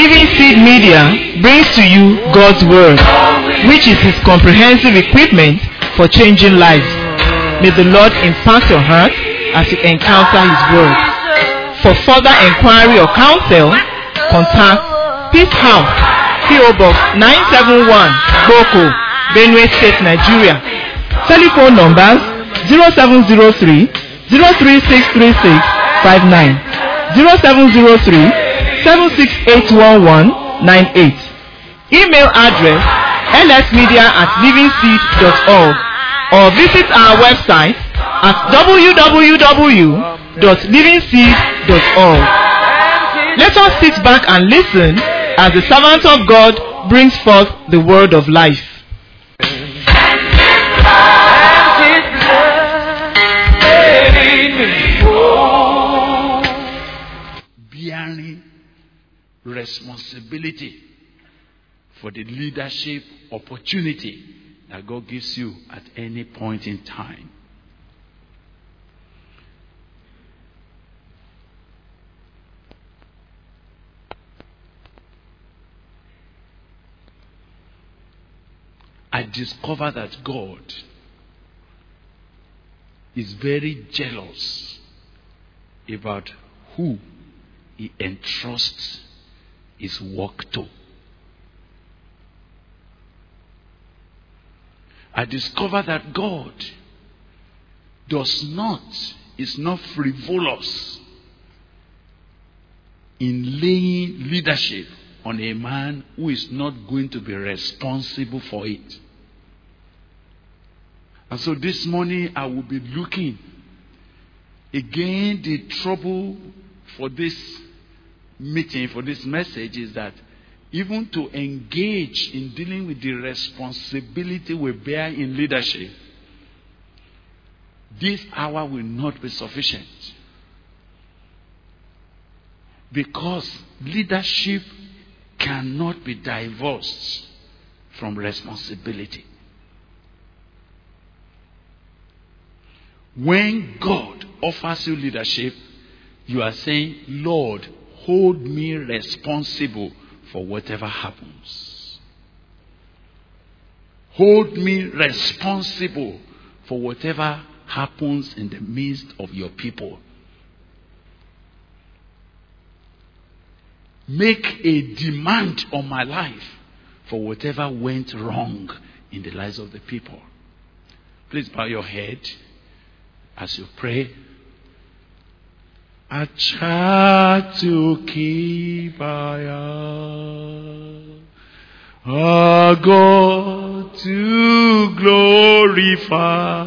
Living Seed Media brings to you God's Word, which is His comprehensive equipment for changing lives. May the Lord impact your heart as you encounter His Word. For further inquiry or counsel, contact Peace House, P.O. Box 971, Boko, Benue State, Nigeria. Telephone numbers 0703 0363659, 0703 7681198. Email address lsmedia@livingseed.org, or visit our website at www.livingseed.org. Let us sit back and listen as the servant of God brings forth the word of life. Bearing responsibility for the leadership opportunity that God gives you at any point in time. I discovered that God is very jealous about who He entrusts His work to. I discovered that God is not frivolous in laying leadership on a man who is not going to be responsible for it. And so this morning I will be looking again. The trouble for this meeting, for this message, is that even to engage in dealing with the responsibility we bear in leadership, this hour will not be sufficient. Because leadership cannot be divorced from responsibility. When God offers you leadership, you are saying, Lord, hold me responsible for whatever happens. Hold me responsible for whatever happens in the midst of your people. Make a demand on my life for whatever went wrong in the lives of the people. Please bow your head as you pray. Achatukibaya, a God to glorify,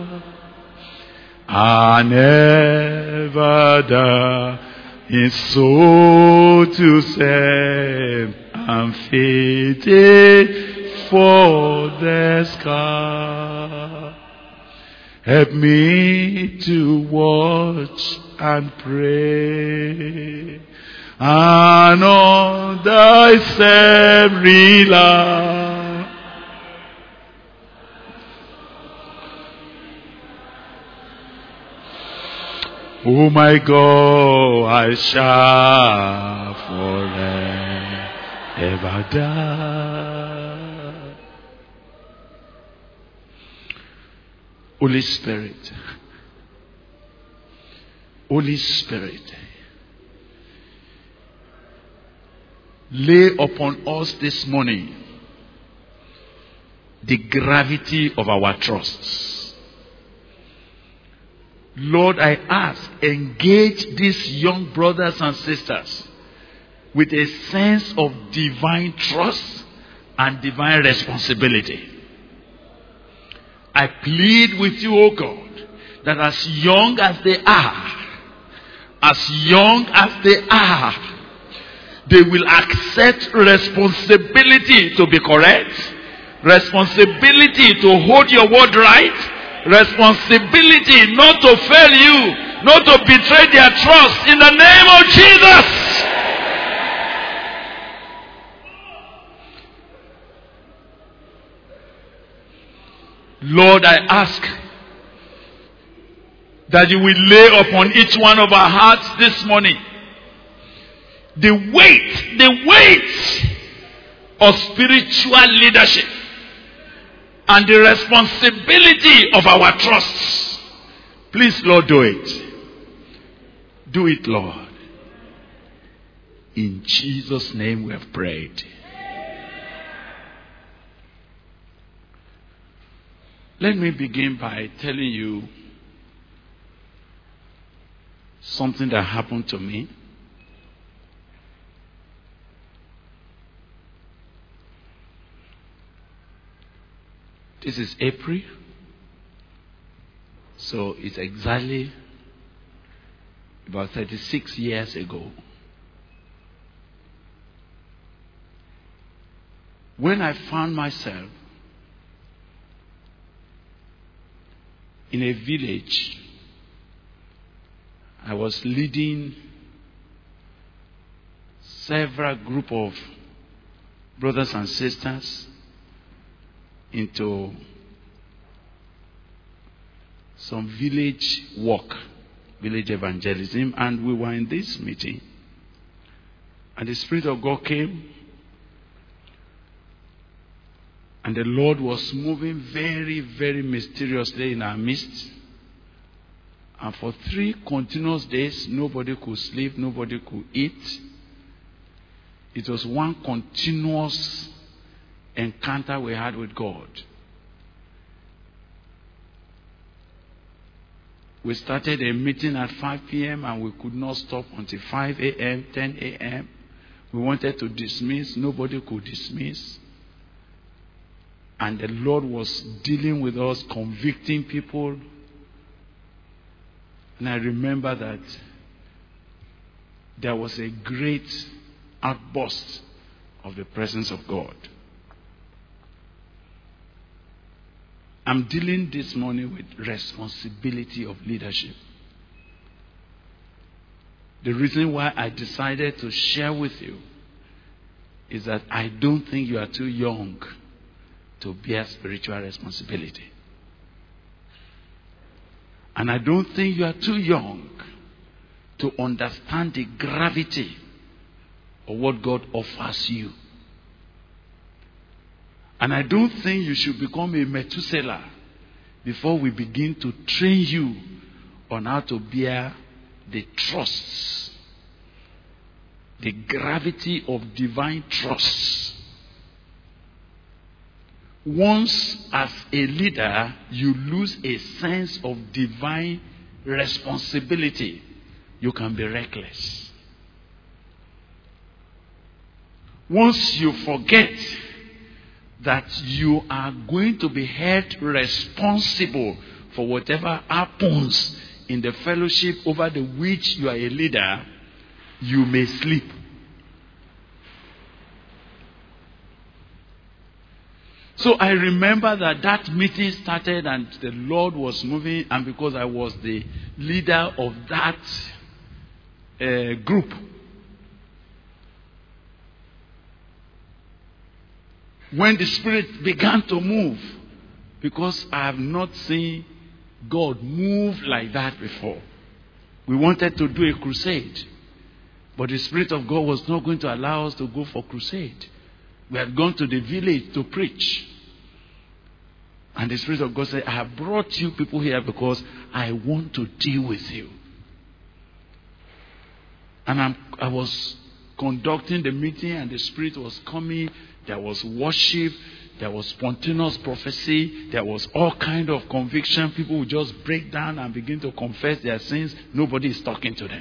and never die, is so to save, and fitted for the sky. Help me to watch and pray, and on thyself rely. Oh my God, I shall forever die. Holy Spirit, Holy Spirit, lay upon us this morning the gravity of our trusts. Lord, I ask, engage these young brothers and sisters with a sense of divine trust and divine responsibility. I plead with you, O God, that as young as they are, they will accept responsibility to be correct, responsibility to hold your word right, responsibility not to fail you, not to betray their trust, in the name of Jesus. Lord, I ask that you will lay upon each one of our hearts this morning the weight of spiritual leadership and the responsibility of our trusts. Please, Lord, do it. Do it, Lord. In Jesus' name we have prayed. Let me begin by telling you something that happened to me. This is April. So it's exactly about 36 years ago. When I found myself in a village, I was leading several group of brothers and sisters into some village work, village evangelism, and we were in this meeting, and the Spirit of God came, and the Lord was moving very, very mysteriously in our midst. And for 3 continuous days, nobody could sleep, nobody could eat. It was one continuous encounter we had with God. We started a meeting at 5 p.m. and we could not stop until 5 a.m., 10 a.m. We wanted to dismiss, nobody could dismiss. And the Lord was dealing with us, convicting people. And I remember that there was a great outburst of the presence of God. I'm dealing this morning with responsibility of leadership. The reason why I decided to share with you is that I don't think you are too young to bear spiritual responsibility. And I don't think you are too young to understand the gravity of what God offers you. And I don't think you should become a Methuselah before we begin to train you on how to bear the trusts, the gravity of divine trusts. Once as a leader, you lose a sense of divine responsibility, you can be reckless. Once you forget that you are going to be held responsible for whatever happens in the fellowship over the which you are a leader, you may sleep. So I remember that meeting started and the Lord was moving, and because I was the leader of that group, when the Spirit began to move, because I have not seen God move like that before. We wanted to do a crusade, but the Spirit of God was not going to allow us to go for crusade. We had gone to the village to preach. And the Spirit of God said, I have brought you people here because I want to deal with you. And I was conducting the meeting and the Spirit was coming. There was worship. There was spontaneous prophecy. There was all kind of conviction. People would just break down and begin to confess their sins. Nobody is talking to them.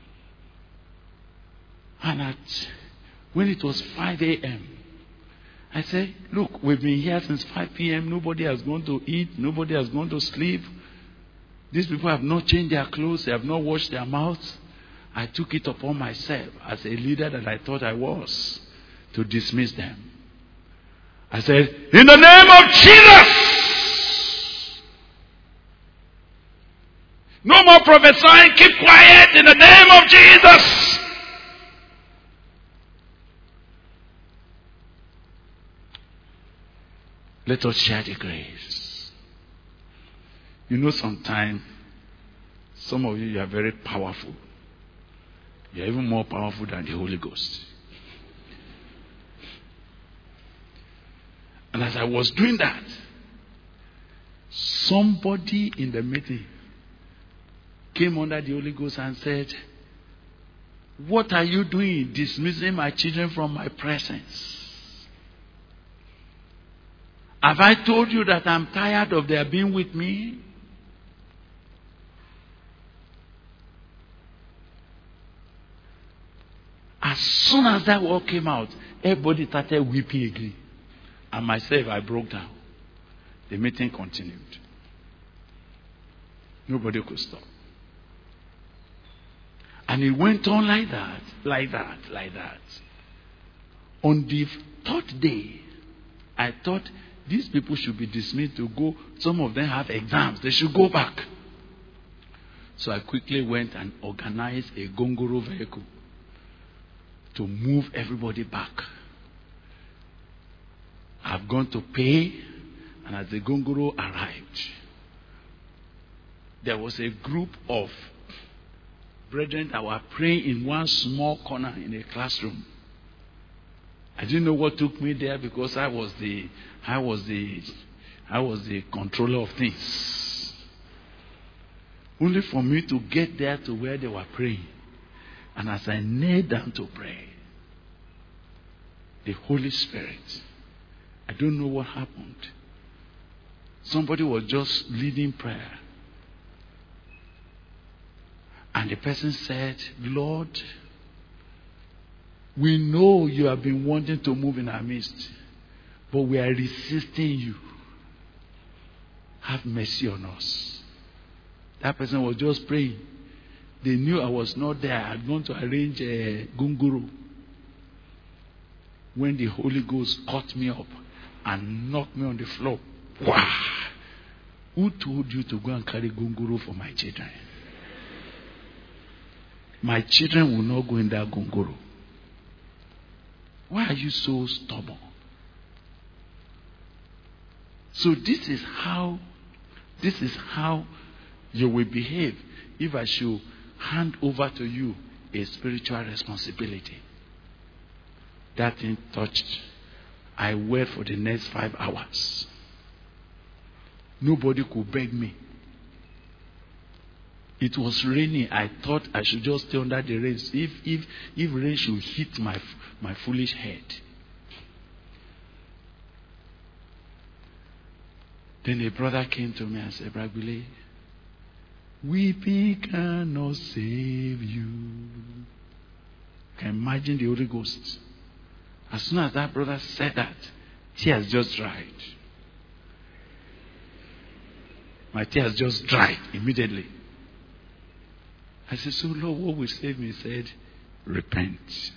And when it was 5 a.m., I said, look, we've been here since 5 p.m. Nobody has gone to eat. Nobody has gone to sleep. These people have not changed their clothes. They have not washed their mouths. I took it upon myself as a leader that I thought I was to dismiss them. I said, in the name of Jesus! No more prophesying. Keep quiet in the name of Jesus! Let us share the grace. You know, sometimes, some of you are very powerful. You are even more powerful than the Holy Ghost. And as I was doing that, somebody in the meeting came under the Holy Ghost and said, "What are you doing, dismissing my children from my presence? Have I told you that I'm tired of their being with me?" As soon as that word came out, everybody started weeping again. And myself, I broke down. The meeting continued. Nobody could stop. And it went on like that, like that, like that. On the third day, I thought these people should be dismissed to go. Some of them have exams. They should go back. So I quickly went and organized a gongoro vehicle to move everybody back. I've gone to pay, and as the gongoro arrived, there was a group of brethren that were praying in one small corner in a classroom. I didn't know what took me there because I was the controller of things. Only for me to get there to where they were praying. And as I knelt down to pray, the Holy Spirit, I don't know what happened. Somebody was just leading prayer. And the person said, "Lord, we know you have been wanting to move in our midst, but we are resisting you. Have mercy on us." That person was just praying. They knew I was not there. I had gone to arrange a gunguru. When the Holy Ghost caught me up and knocked me on the floor. Wow! Who told you to go and carry gunguru for my children? My children will not go in that gunguru. Why are you so stubborn? So this is how you will behave if I should hand over to you a spiritual responsibility. That thing touched. I wept for the next 5 hours. Nobody could beg me. It was raining. I thought I should just stay under the rain. If rain should hit my foolish head. Then a brother came to me and said, "Bragbile, weeping cannot save you." Can you imagine the Holy Ghost? As soon as that brother said that, tears just dried. My tears just dried immediately. I said, "So Lord, what will save me?" He said, "Repent."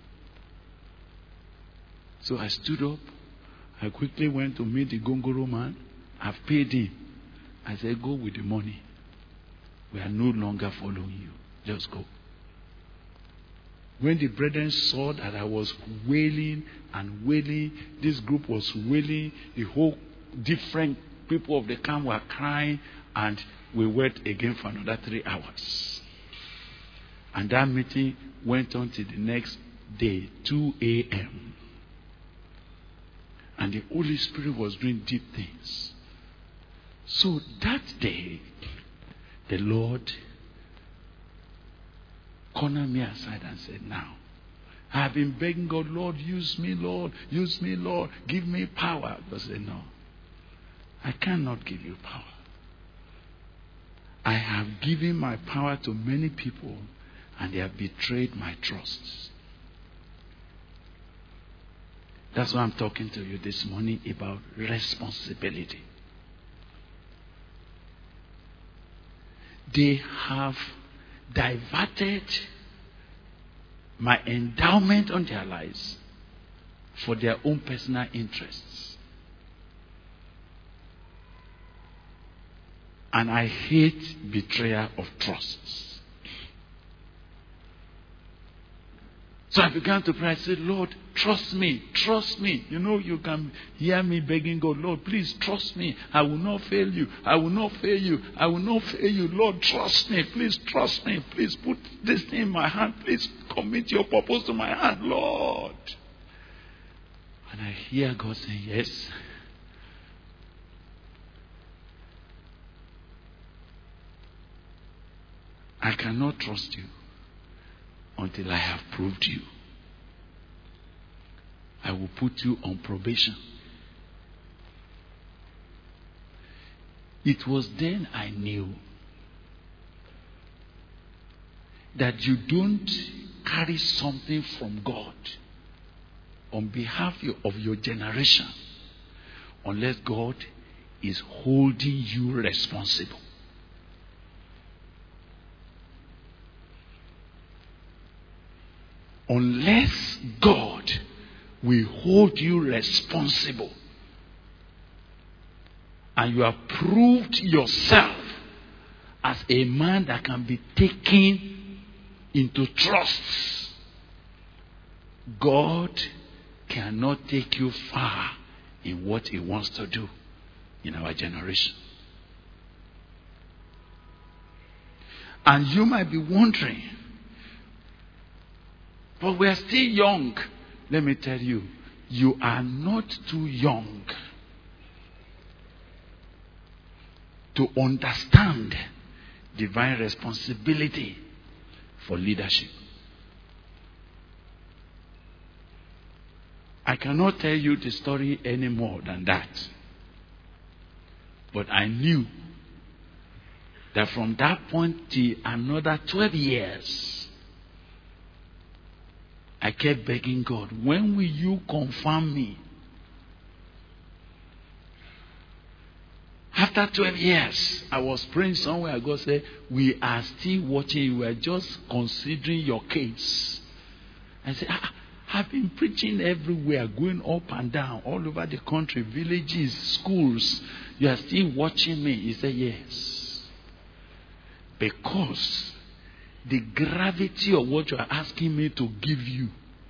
So I stood up. I quickly went to meet the gongoro man. I've paid him. I said, "Go with the money. We are no longer following you. Just go." When the brethren saw that I was wailing and wailing, this group was wailing, the whole different people of the camp were crying, and we wait again for another 3 hours. And that meeting went on till the next day, 2 a.m. And the Holy Spirit was doing deep things. So that day, the Lord cornered me aside and said, "Now, I have been begging God, Lord, use me, Lord, use me, Lord, give me power." God said, "No, I cannot give you power. I have given my power to many people, and they have betrayed my trust." That's why I'm talking to you this morning about responsibility. They have diverted my endowment on their lives for their own personal interests. And I hate betrayal of trusts. So I began to pray. I said, Lord, trust me, trust me. You know, you can hear me begging God, Lord, please trust me. I will not fail you. I will not fail you. I will not fail you. Lord, trust me. Please trust me. Please put this thing in my hand. Please commit your purpose to my hand, Lord. And I hear God saying, yes. I cannot trust you until I have proved you. I will put you on probation. It was then I knew that you don't carry something from God on behalf of your generation unless God is holding you responsible. Unless God will hold you responsible and you have proved yourself as a man that can be taken into trust, God cannot take you far in what He wants to do in our generation. And you might be wondering, but we are still young. Let me tell you, you are not too young to understand divine responsibility for leadership. I cannot tell you the story any more than that. But I knew that from that point till another 12 years, I kept begging God, when will you confirm me? After 12 years, I was praying somewhere. God said, we are still watching you. We are just considering your case. I said, I've been preaching everywhere, going up and down, all over the country, villages, schools. You are still watching me. He said, yes. Because the gravity of what you are asking me to give you,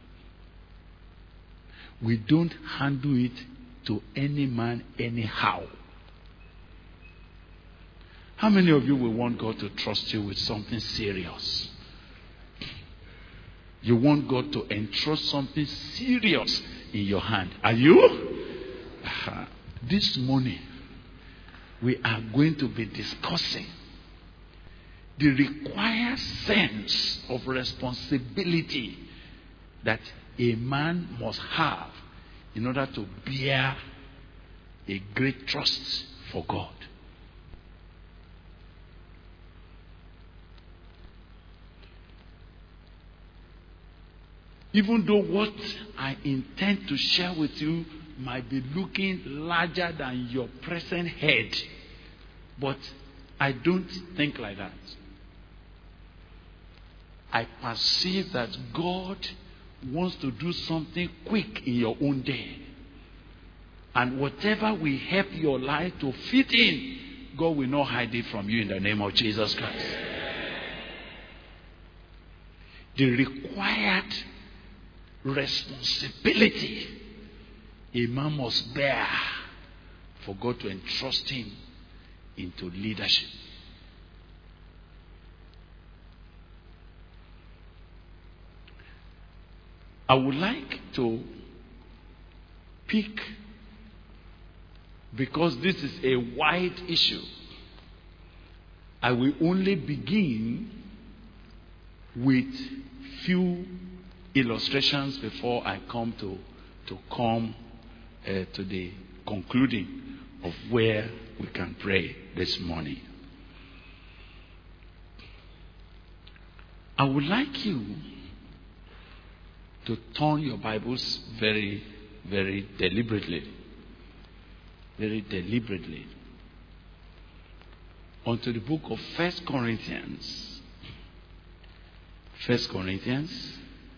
we don't handle it to any man anyhow. How many of you will want God to trust you with something serious? You want God to entrust something serious in your hand. Are you? This morning, we are going to be discussing the required sense of responsibility that a man must have in order to bear a great trust for God. Even though what I intend to share with you might be looking larger than your present head, but I don't think like that. I perceive that God wants to do something quick in your own day. And whatever will help your life to fit in, God will not hide it from you in the name of Jesus Christ. The required responsibility a man must bear for God to entrust him into leadership. I would like to pick, because this is a wide issue, I will only begin with few illustrations before I come to the concluding of where we can pray this morning. I would like you to turn your Bibles very, very deliberately onto the book of 1 Corinthians. 1 Corinthians.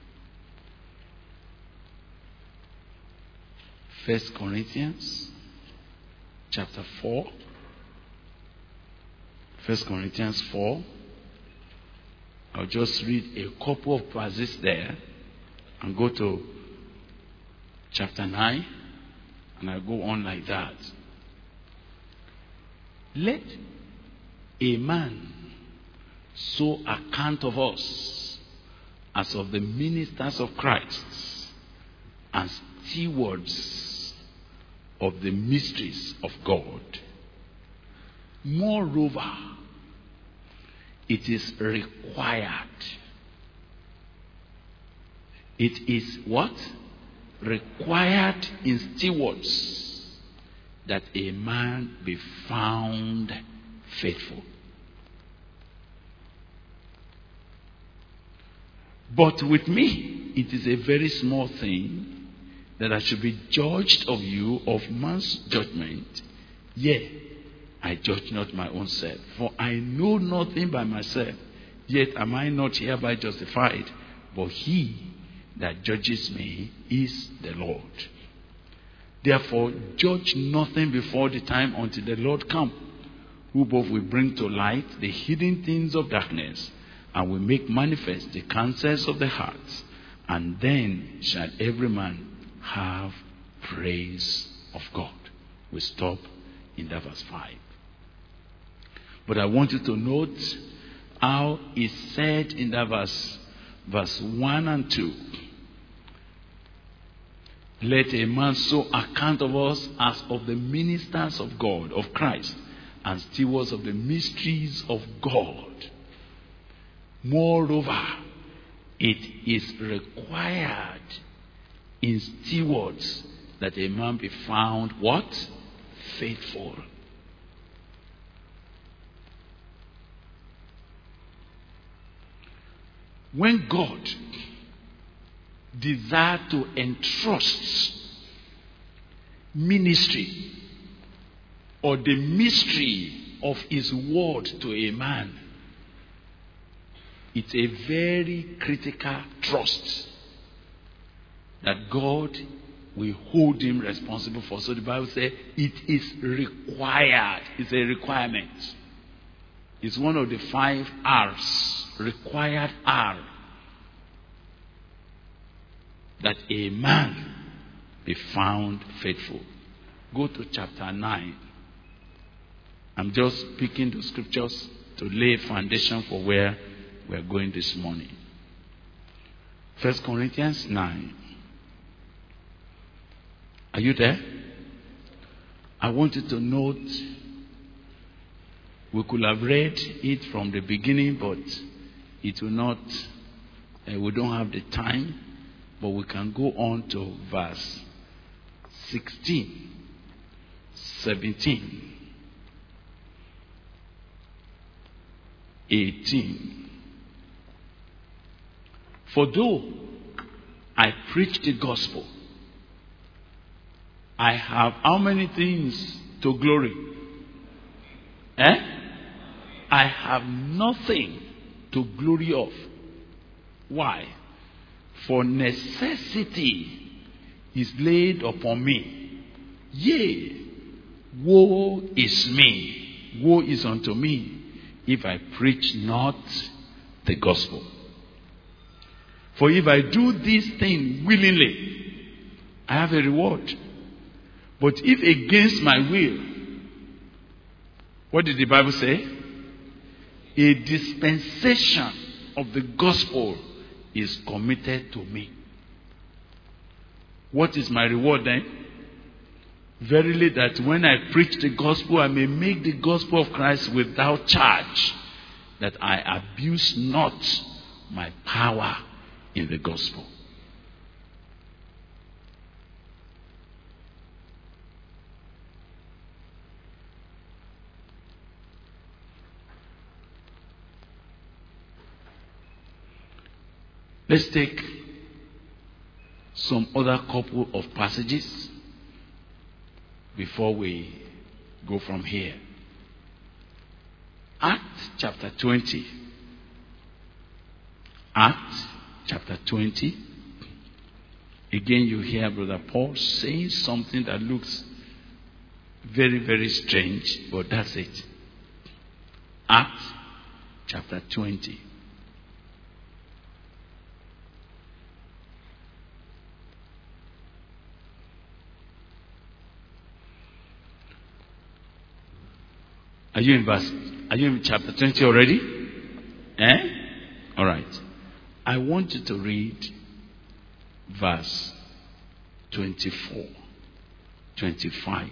1 Corinthians chapter 4. 1 Corinthians 4. I'll just read a couple of verses there And go to chapter 9, and I go on like that. Let a man so account of us as of the ministers of Christ and stewards of the mysteries of God. Moreover, it is required. It is what? Required in stewards that a man be found faithful. But with me, it is a very small thing that I should be judged of you of man's judgment. Yea, I judge not my own self. For I know nothing by myself, yet am I not hereby justified. But he that judges me is the Lord. Therefore, judge nothing before the time until the Lord come, who both will bring to light the hidden things of darkness, and will make manifest the counsels of the hearts. And then shall every man have praise of God. We stop in that verse 5. But I want you to note how it said in that verse 1 and 2. Let a man so account of us as of the ministers of God, of Christ, and stewards of the mysteries of God. Moreover, it is required in stewards that a man be found what? Faithful. When God desired to entrust ministry or the mystery of his word to a man, it's a very critical trust that God will hold him responsible for. So the Bible says it is required. It's a requirement. It's one of the 5 R's. Required R. That a man be found faithful. Go to chapter 9. I'm just picking the scriptures to lay a foundation for where we are going this morning. 1 Corinthians 9. Are you there? I want you to note, we could have read it from the beginning, but it will not, we don't have the time, but we can go on to verse 16, 17, 18. For though I preach the gospel, I have how many things to glory? I have nothing to glory of. Why? For necessity is laid upon me. Yea, woe is me. Woe is unto me if I preach not the gospel. For if I do this thing willingly, I have a reward. But if against my will, what did the Bible say? A dispensation of the gospel is committed to me. What is my reward then? Verily that when I preach the gospel, I may make the gospel of Christ without charge, that I abuse not my power in the gospel. Let's take some other couple of passages before we go from here. Acts chapter 20. Acts chapter 20. Again, you hear Brother Paul saying something that looks very, very strange, but that's it. Acts chapter 20. Are you in chapter 20 already? All right. I want you to read verse 24, 25,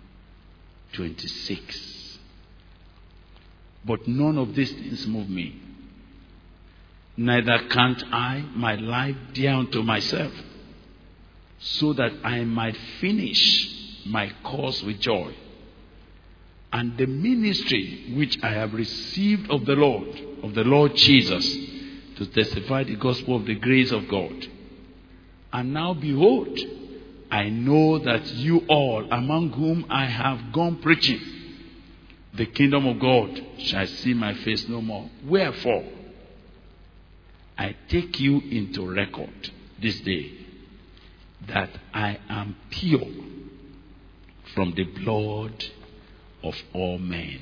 26. But none of these things move me. Neither count I my life dear unto myself, so that I might finish my course with joy, and the ministry which I have received of the Lord Jesus, to testify the gospel of the grace of God. And now behold, I know that you all, among whom I have gone preaching, the kingdom of God shall see my face no more. Wherefore, I take you into record this day, that I am pure from the blood of all men.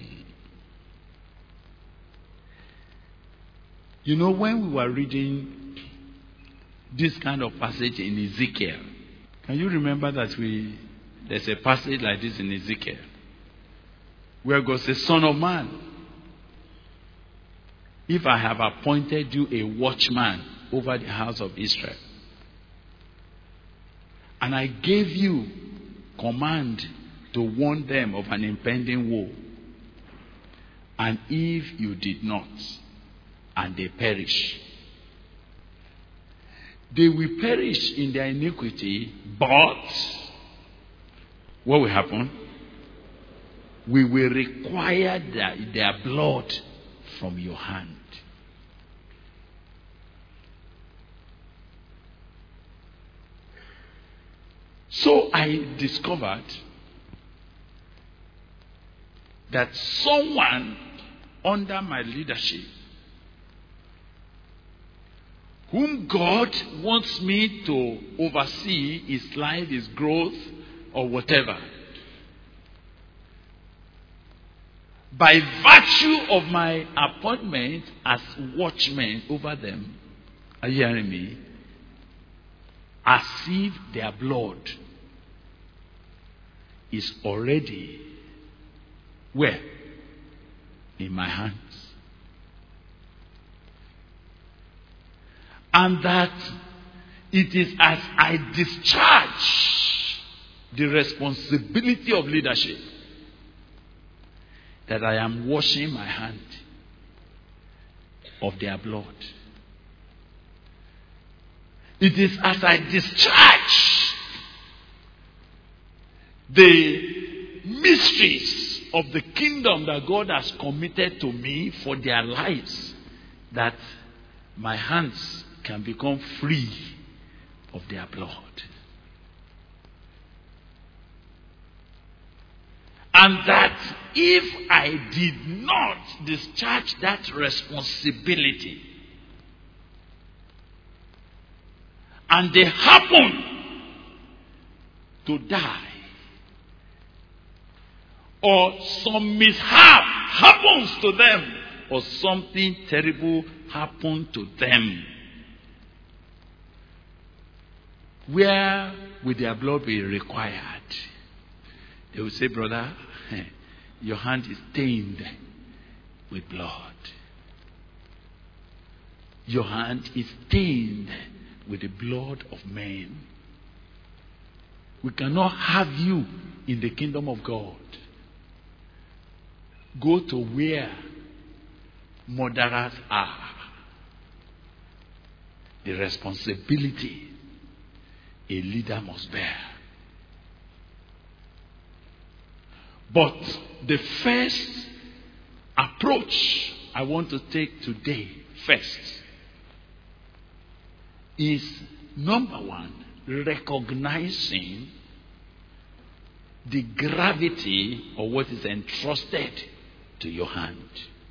You know, when we were reading this kind of passage in Ezekiel, can you remember that there's a passage like this in Ezekiel, where God says, Son of man, if I have appointed you a watchman over the house of Israel, and I gave you command to warn them of an impending woe, and if you did not, and they perish, they will perish in their iniquity, but what will happen? We will require their blood from your hand. So I discovered that someone under my leadership, whom God wants me to oversee his life, his growth, or whatever, by virtue of my appointment as watchman over them, are you hearing me? As if their blood is already where? In my hands. And that it is as I discharge the responsibility of leadership that I am washing my hand of their blood. It is as I discharge the mysteries of the kingdom that God has committed to me for their lives that my hands can become free of their blood. And that if I did not discharge that responsibility, and they happen to die, or some mishap happens to them, or something terrible happened to them, where will their blood be required? They will say, brother, your hand is stained with blood. Your hand is stained with the blood of men. We cannot have you in the kingdom of God. Go to where murderers are. The responsibility a leader must bear. But the first approach I want to take today first is, number one, recognizing the gravity of what is entrusted to your hand.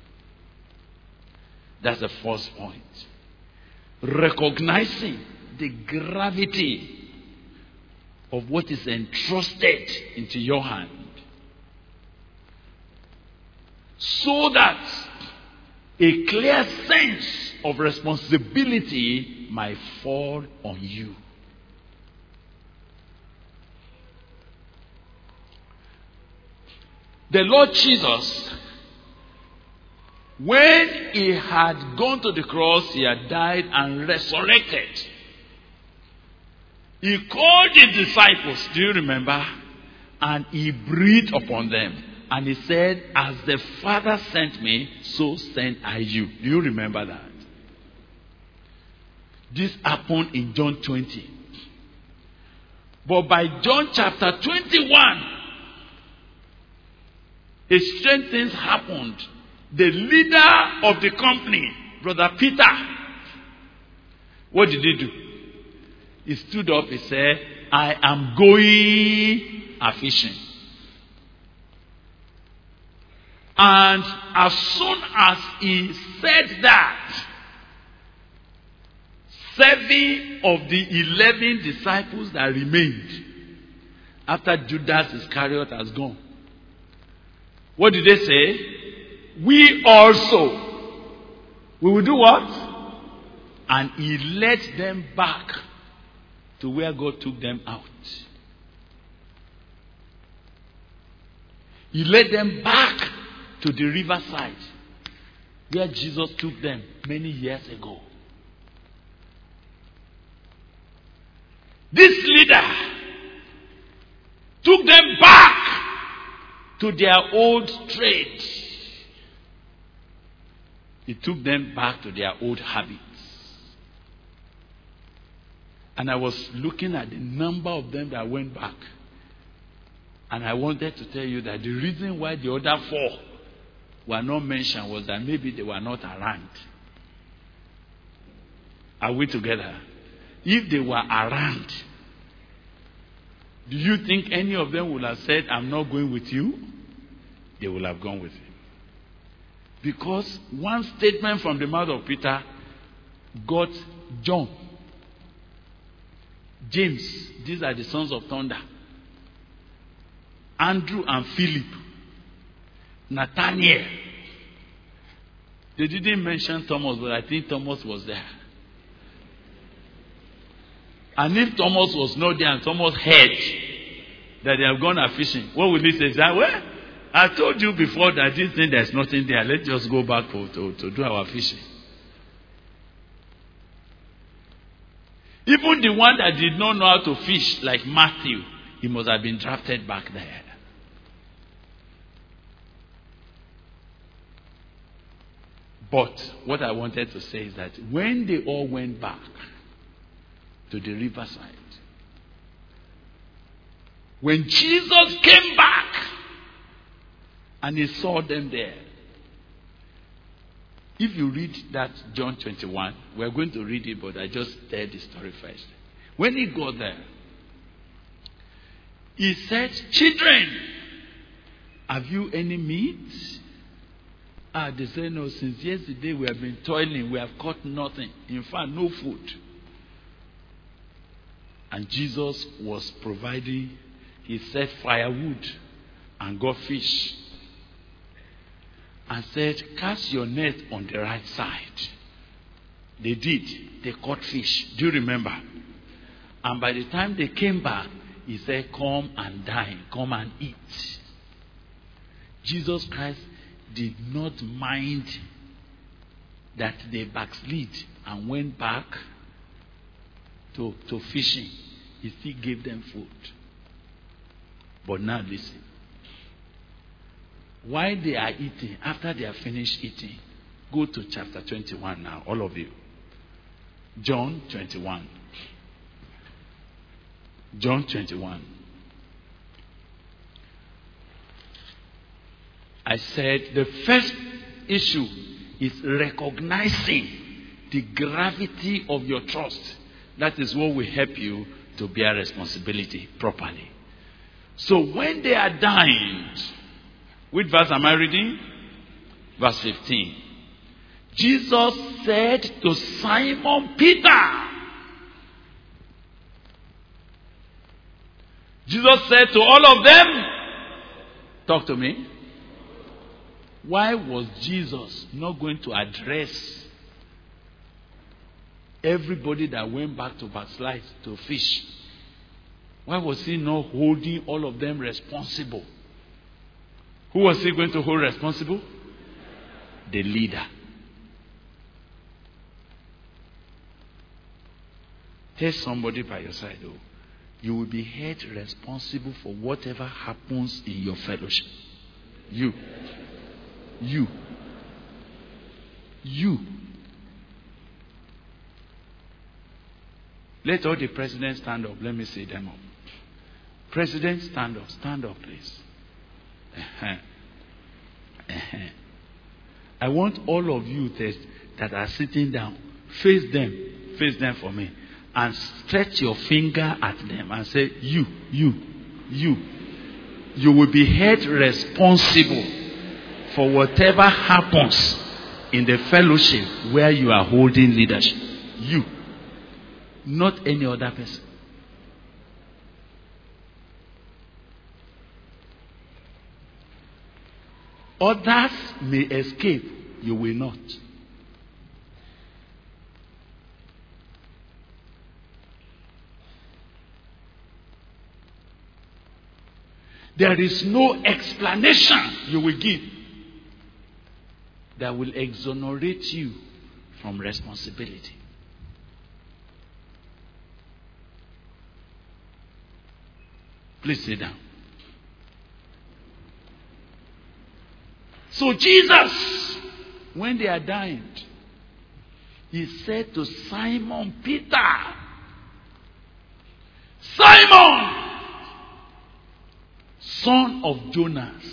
That's the first point. Recognizing the gravity of what is entrusted into your hand, so that a clear sense of responsibility might fall on you. The Lord Jesus When he had gone to the cross, he had died and resurrected. He called his disciples, do you remember? And he breathed upon them. And he said, as the Father sent me, so sent I you. Do you remember that? This happened in John 20. But by John chapter 21, a strange thing happened. The leader of the company, Brother Peter, what did he do? He stood up, he said, I am going a-fishing. And as soon as he said that, 7 of the 11 disciples that remained, after Judas Iscariot has gone, what did they say? We also. We will do what? And he led them back to where God took them out. He led them back to the riverside where Jesus took them many years ago. This leader took them back to their old trade. He took them back to their old habits. And I was looking at the number of them that went back. And I wanted to tell you that the reason why the other 4 were not mentioned was that maybe they were not around. Are we together? If they were around, do you think any of them would have said, I'm not going with you? They would have gone with him. Because one statement from the mouth of Peter got John, James, these are the sons of thunder, Andrew and Philip, Nathaniel. They didn't mention Thomas, but I think Thomas was there. And if Thomas was not there and Thomas heard that they have gone a fishing, what would he say? Well, I told you before that this thing, there's nothing there. Let's just go back to do our fishing. Even the one that did not know how to fish, like Matthew, he must have been drafted back there. But what I wanted to say is that when they all went back to the riverside, when Jesus came back and he saw them there, if you read that John 21, we're going to read it, but I just tell the story first. When he got there, he said, children, have you any meat? They said, no, since yesterday we have been toiling, we have caught nothing. In fact, no food. And Jesus was providing, he said, firewood and got fish. And said, cast your net on the right side. They did. They caught fish. Do you remember? And by the time they came back, he said, come and dine. Come and eat. Jesus Christ did not mind that they backslid and went back to fishing. He still gave them food. But now listen. While they are eating, after they are finished eating, go to chapter 21 now, all of you. John 21. John 21. I said the first issue is recognizing the gravity of your trust. That is what will help you to bear responsibility properly. So when they are dying, which verse am I reading? Verse 15. Jesus said to Simon Peter. Jesus said to all of them, talk to me. Why was Jesus not going to address everybody that went back to backslide to fish? Why was he not holding all of them responsible? Who was he going to hold responsible? the leader. Tell somebody by your side, oh, you will be held responsible for whatever happens in your fellowship. You. Let all the presidents stand up. Let me see them up. President, stand up. Stand up, please. I want all of you that are sitting down, face them for me, and stretch your finger at them and say, you will be held responsible for whatever happens in the fellowship where you are holding leadership. You, not any other person. Others may escape, you will not. There is no explanation you will give that will exonerate you from responsibility. Please sit down. So Jesus, when they are dying, he said to Simon Peter, Simon, son of Jonas,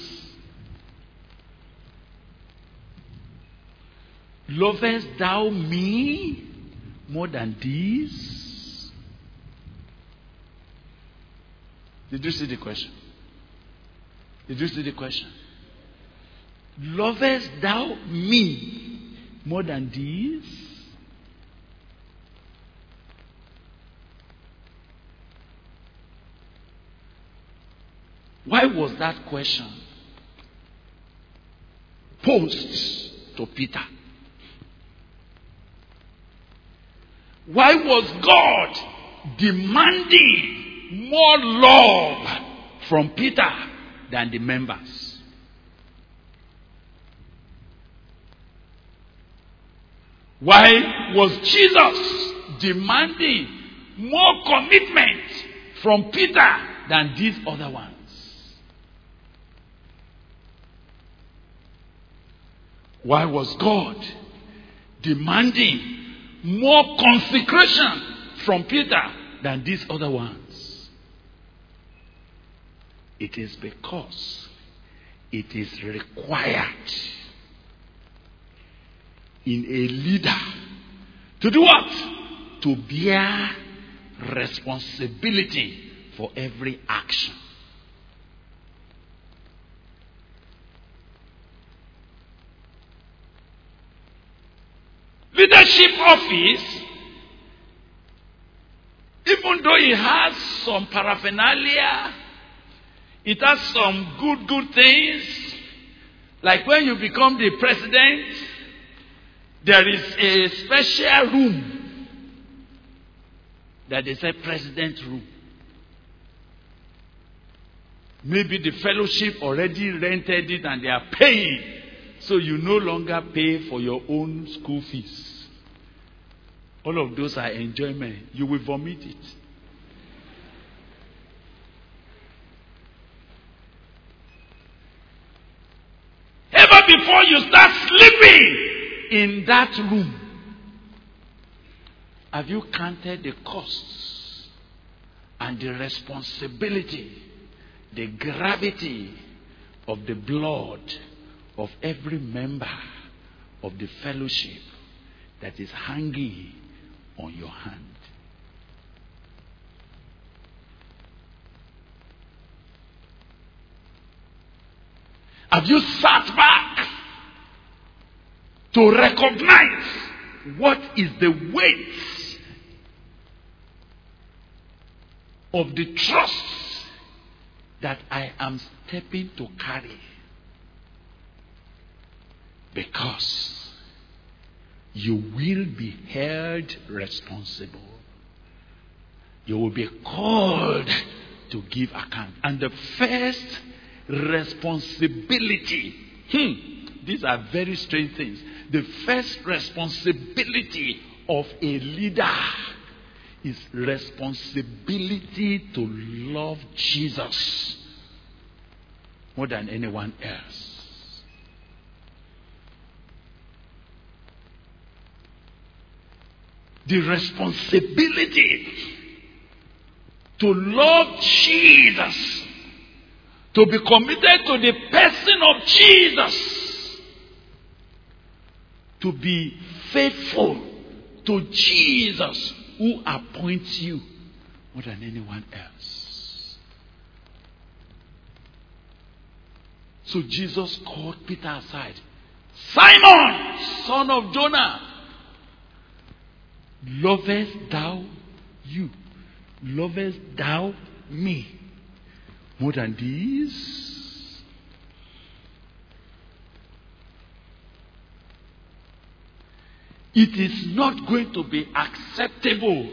lovest thou me more than these? Did you see the question? Lovest thou me more than these? Why was that question posed to Peter? Why was God demanding more love from Peter than the members? Why was Jesus demanding more commitment from Peter than these other ones? Why was God demanding more consecration from Peter than these other ones? It is because it is required in a leader to do what? To bear responsibility for every action. Leadership office, even though it has some paraphernalia, it has some good things, like when you become the president, there is a special room that they say president room. Maybe the fellowship already rented it and they are paying. So you no longer pay for your own school fees. All of those are enjoyment. You will vomit it. Ever before you start sleeping in that room, have you counted the costs and the responsibility, the gravity of the blood of every member of the fellowship that is hanging on your hand? Have you sat back to recognize what is the weight of the trust that I am stepping to carry? Because you will be held responsible. You will be called to give account. And the first responsibility, the these are very strange things. The first responsibility of a leader is responsibility to love Jesus more than anyone else. The responsibility to love Jesus, to be committed to the person of Jesus, to be faithful to Jesus who appoints you more than anyone else. So Jesus called Peter aside. Simon, son of Jonah, lovest thou you? Lovest thou me more than these? It is not going to be acceptable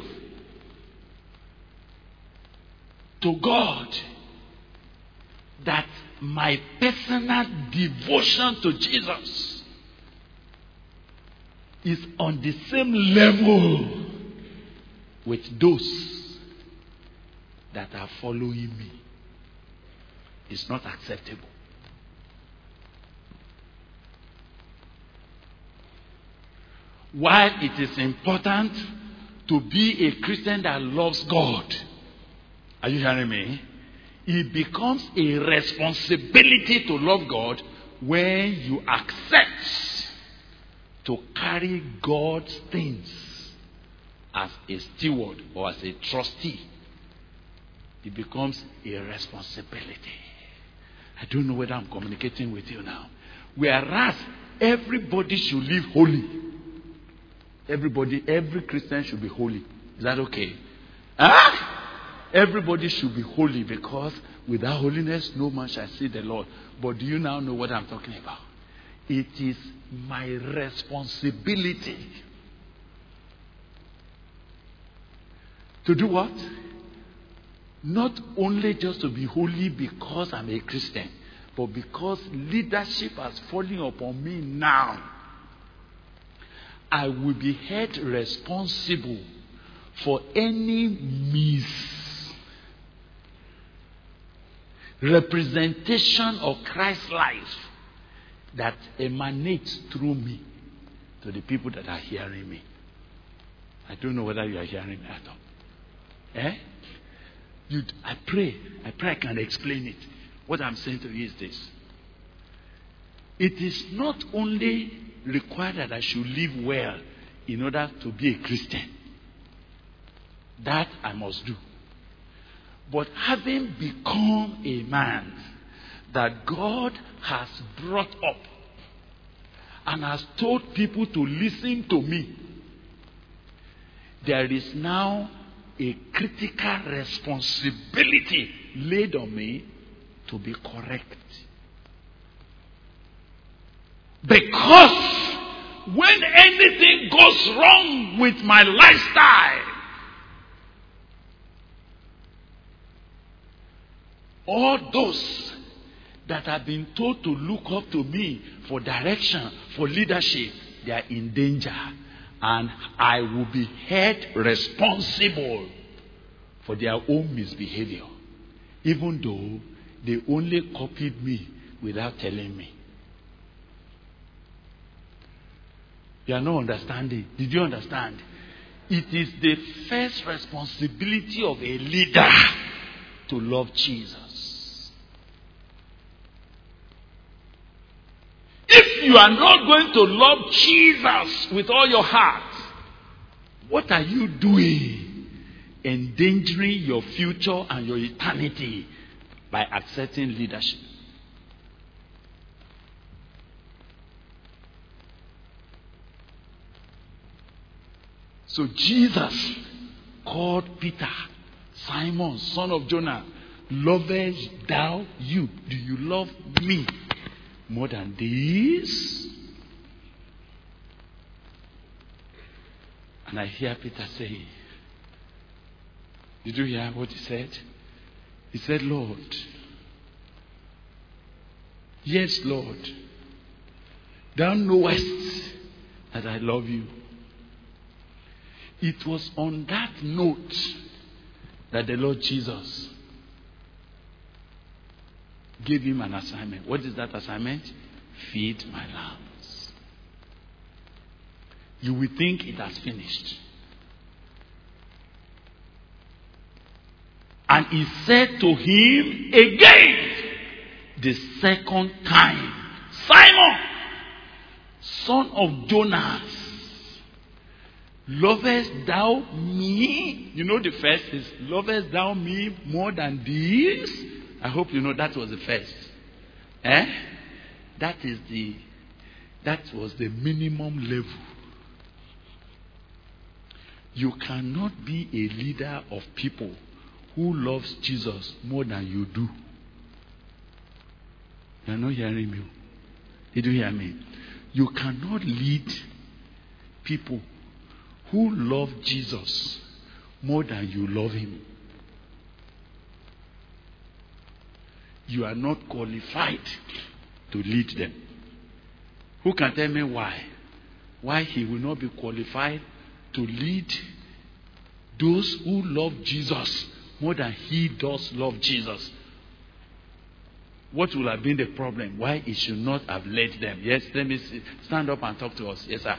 to God that my personal devotion to Jesus is on the same level with those that are following me. It's not acceptable. While it is important to be a Christian that loves God, are you hearing me? It becomes a responsibility to love God when you accept to carry God's things as a steward or as a trustee. It becomes a responsibility. I don't know whether I'm communicating with you now. Whereas everybody should live holy. Every Christian should be holy. Is that okay? Everybody should be holy, because without holiness no man shall see the Lord. But do you now know what I'm talking about? It is my responsibility to do what? Not only just to be holy because I'm a Christian, but because leadership has fallen upon me now. I will be held responsible for any misrepresentation of Christ's life that emanates through me to the people that are hearing me. I don't know whether you are hearing me at all. I pray I can explain it. What I'm saying to you is this. It is not only required that I should live well in order to be a Christian. That I must do. But having become a man that God has brought up and has told people to listen to me, there is now a critical responsibility laid on me to be correct. Because when anything goes wrong with my lifestyle, all those that have been told to look up to me for direction, for leadership, they are in danger. And I will be held responsible for their own misbehavior, even though they only copied me without telling me. You are not understanding. Did you understand? It is the first responsibility of a leader to love Jesus. If you are not going to love Jesus with all your heart, what are you doing? Endangering your future and your eternity by accepting leadership. So Jesus called Peter, Simon, son of Jonah, lovest thou you? Do you love me more than these? And I hear Peter saying, did you hear what he said? He said, Lord, yes, Lord, Thou knowest that I love you. It was on that note that the Lord Jesus gave him an assignment. What is that assignment? Feed my lambs. You will think it has finished. And he said to him again, the second time, Simon, son of Jonas, lovest thou me? You know the first is, lovest thou me more than these? I hope you know that was the first. That was the minimum level. You cannot be a leader of people who loves Jesus more than you do. You are not hearing me. Did you hear me? You cannot lead people who love Jesus more than you love him. You are not qualified to lead them. Who can tell me why? Why he will not be qualified to lead those who love Jesus more than he does love Jesus? What will have been the problem? Why he should not have led them? Yes, let me see. Stand up and talk to us. Yes, sir.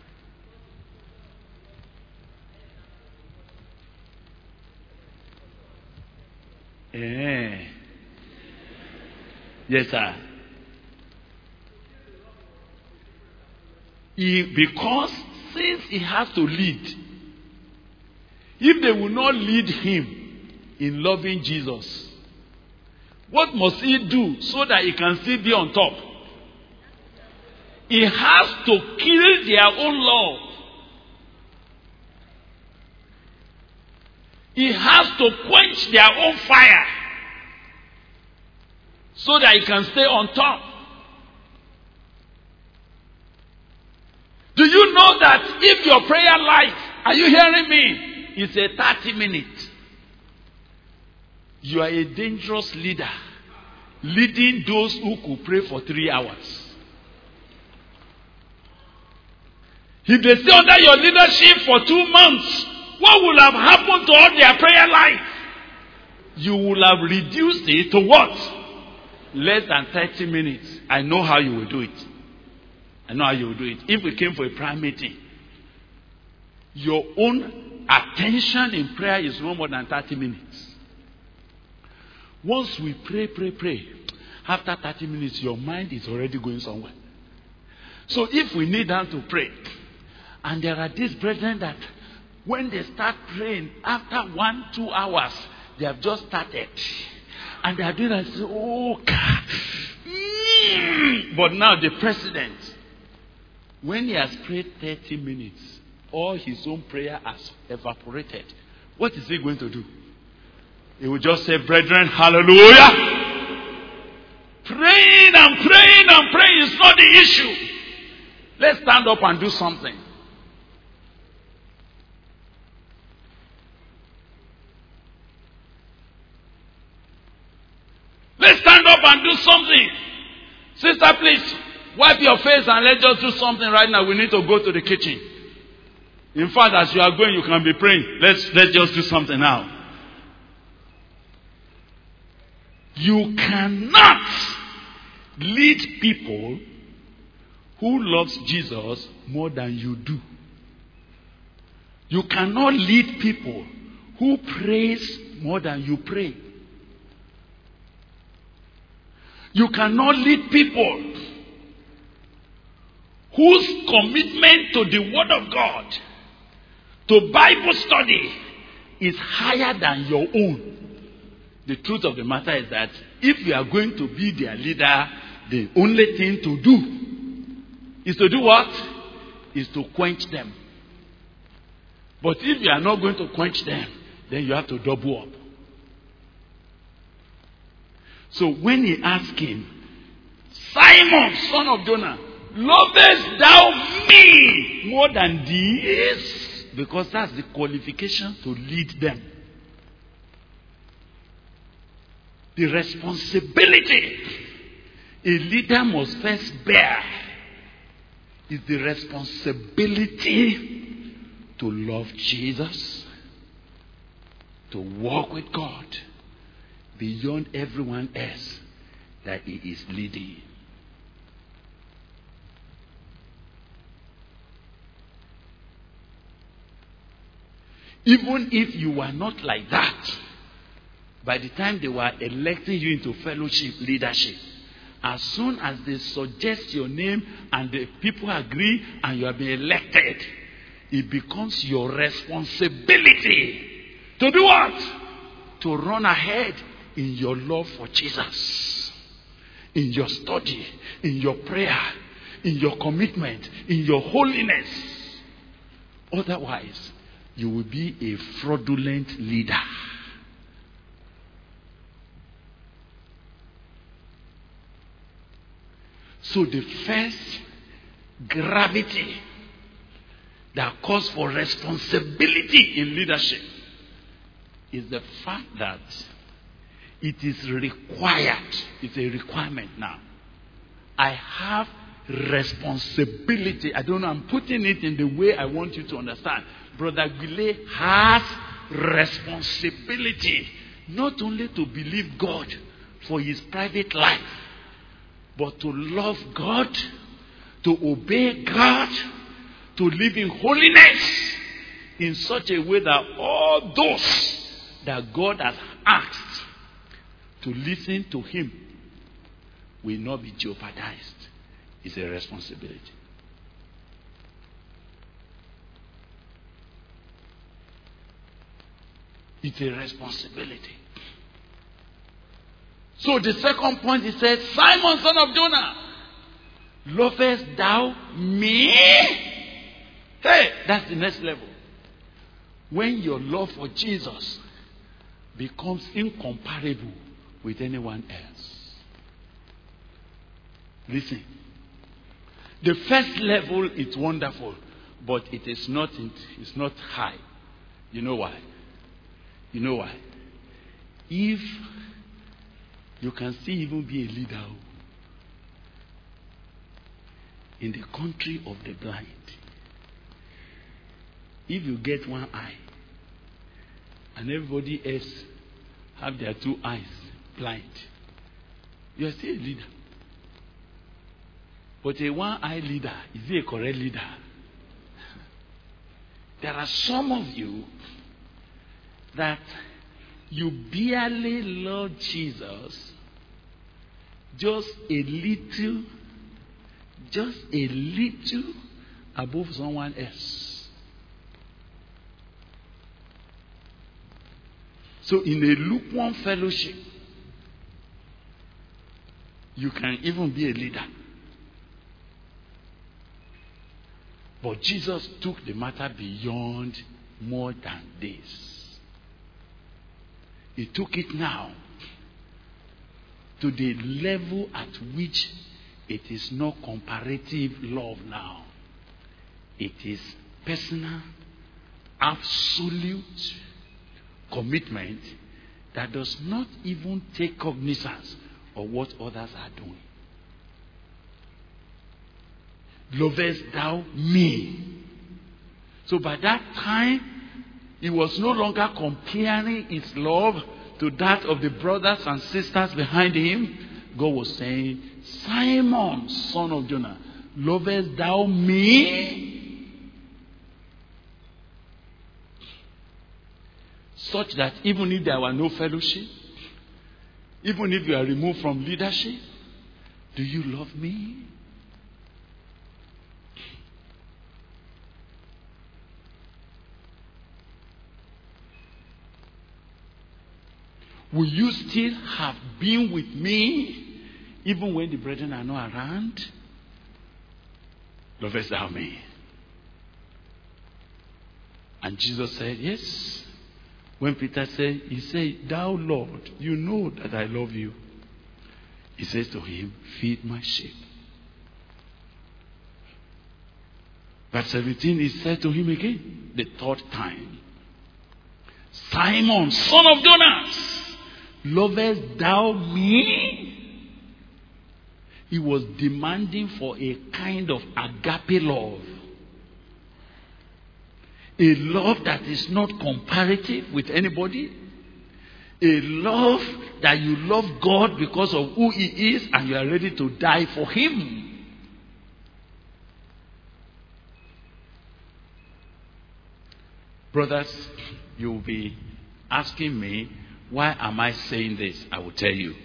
Yes, sir. Because since he has to lead, if they will not lead him in loving Jesus, what must he do so that he can still be on top? He has to kill their own love. He has to quench their own fire so that he can stay on top. Do you know that if your prayer life, are you hearing me, is a 30 minutes, you are a dangerous leader, leading those who could pray for 3 hours. If they stay under your leadership for 2 months, what will have happened to all their prayer life? You will have reduced it to what? Less than 30 minutes. I know how you will do it. I know how you will do it. If we came for a prayer meeting, your own attention in prayer is no more than 30 minutes. Once we pray, after 30 minutes, your mind is already going somewhere. So if we need them to pray, and there are these brethren that when they start praying, after 1-2 hours, they have just started. And they are doing that, oh God. But now the president, when he has prayed 30 minutes, all his own prayer has evaporated. What is he going to do? He will just say, brethren, hallelujah. Praying and praying and praying is not the issue. Let's stand up and do something. Let's stand up and do something. Sister, please, wipe your face and let's just do something right now. We need to go to the kitchen. In fact, as you are going, you can be praying. Let's just do something now. You cannot lead people who loves Jesus more than you do. You cannot lead people who prays more than you pray. You cannot lead people whose commitment to the Word of God, to Bible study, is higher than your own. The truth of the matter is that if you are going to be their leader, the only thing to do is to do what? Is to quench them. But if you are not going to quench them, then you have to double up. So when he asked him, Simon, son of Jonah, lovest thou me more than these? Because that's the qualification to lead them. The responsibility a leader must first bear is the responsibility to love Jesus, to walk with God beyond everyone else that he is leading. Even if you were not like that, by the time they were electing you into fellowship leadership, as soon as they suggest your name and the people agree and you have been elected, it becomes your responsibility to do what? To run ahead in your love for Jesus, in your study, in your prayer, in your commitment, in your holiness. Otherwise, you will be a fraudulent leader. So the first gravity that calls for responsibility in leadership is the fact that it is required. It's a requirement now. I have responsibility. I don't know, I'm putting it in the way I want you to understand. Brother Guile has responsibility not only to believe God for his private life, but to love God, to obey God, to live in holiness in such a way that all those that God has asked to listen to him will not be jeopardized. It's a responsibility. It's a responsibility. So the second point, he says, Simon, son of Jonah, lovest thou me? Hey, that's the next level. When your love for Jesus becomes incomparable with anyone else. Listen. The first level is wonderful, but it is not high. You know why? You know why? If you can still even be a leader in the country of the blind, if you get one eye and everybody else have their two eyes blind, you are still a leader. But a one-eye leader, is he a correct leader? There are some of you that you barely love Jesus just a little above someone else. So in a lukewarm fellowship, you can even be a leader. But Jesus took the matter beyond more than this. He took it now to the level at which it is not comparative love now. It is personal, absolute commitment that does not even take cognizance of what others are doing. Lovest thou me? So by that time, he was no longer comparing his love to that of the brothers and sisters behind him. God was saying, Simon, son of Jonah, lovest thou me? Such that even if there were no fellowship, even if you are removed from leadership, do you love me? Will you still have been with me even when the brethren are not around? Lovest thou me? And Jesus said, yes. When Peter said, he said, thou Lord, you know that I love you. He says to him, feed my sheep. Verse 17, he said to him again, the third time, Simon, son of Jonas, lovest thou me? He was demanding for a kind of agape love. A love that is not comparative with anybody. A love that you love God because of who He is and you are ready to die for Him. Brothers, you will be asking me, why am I saying this? I will tell you.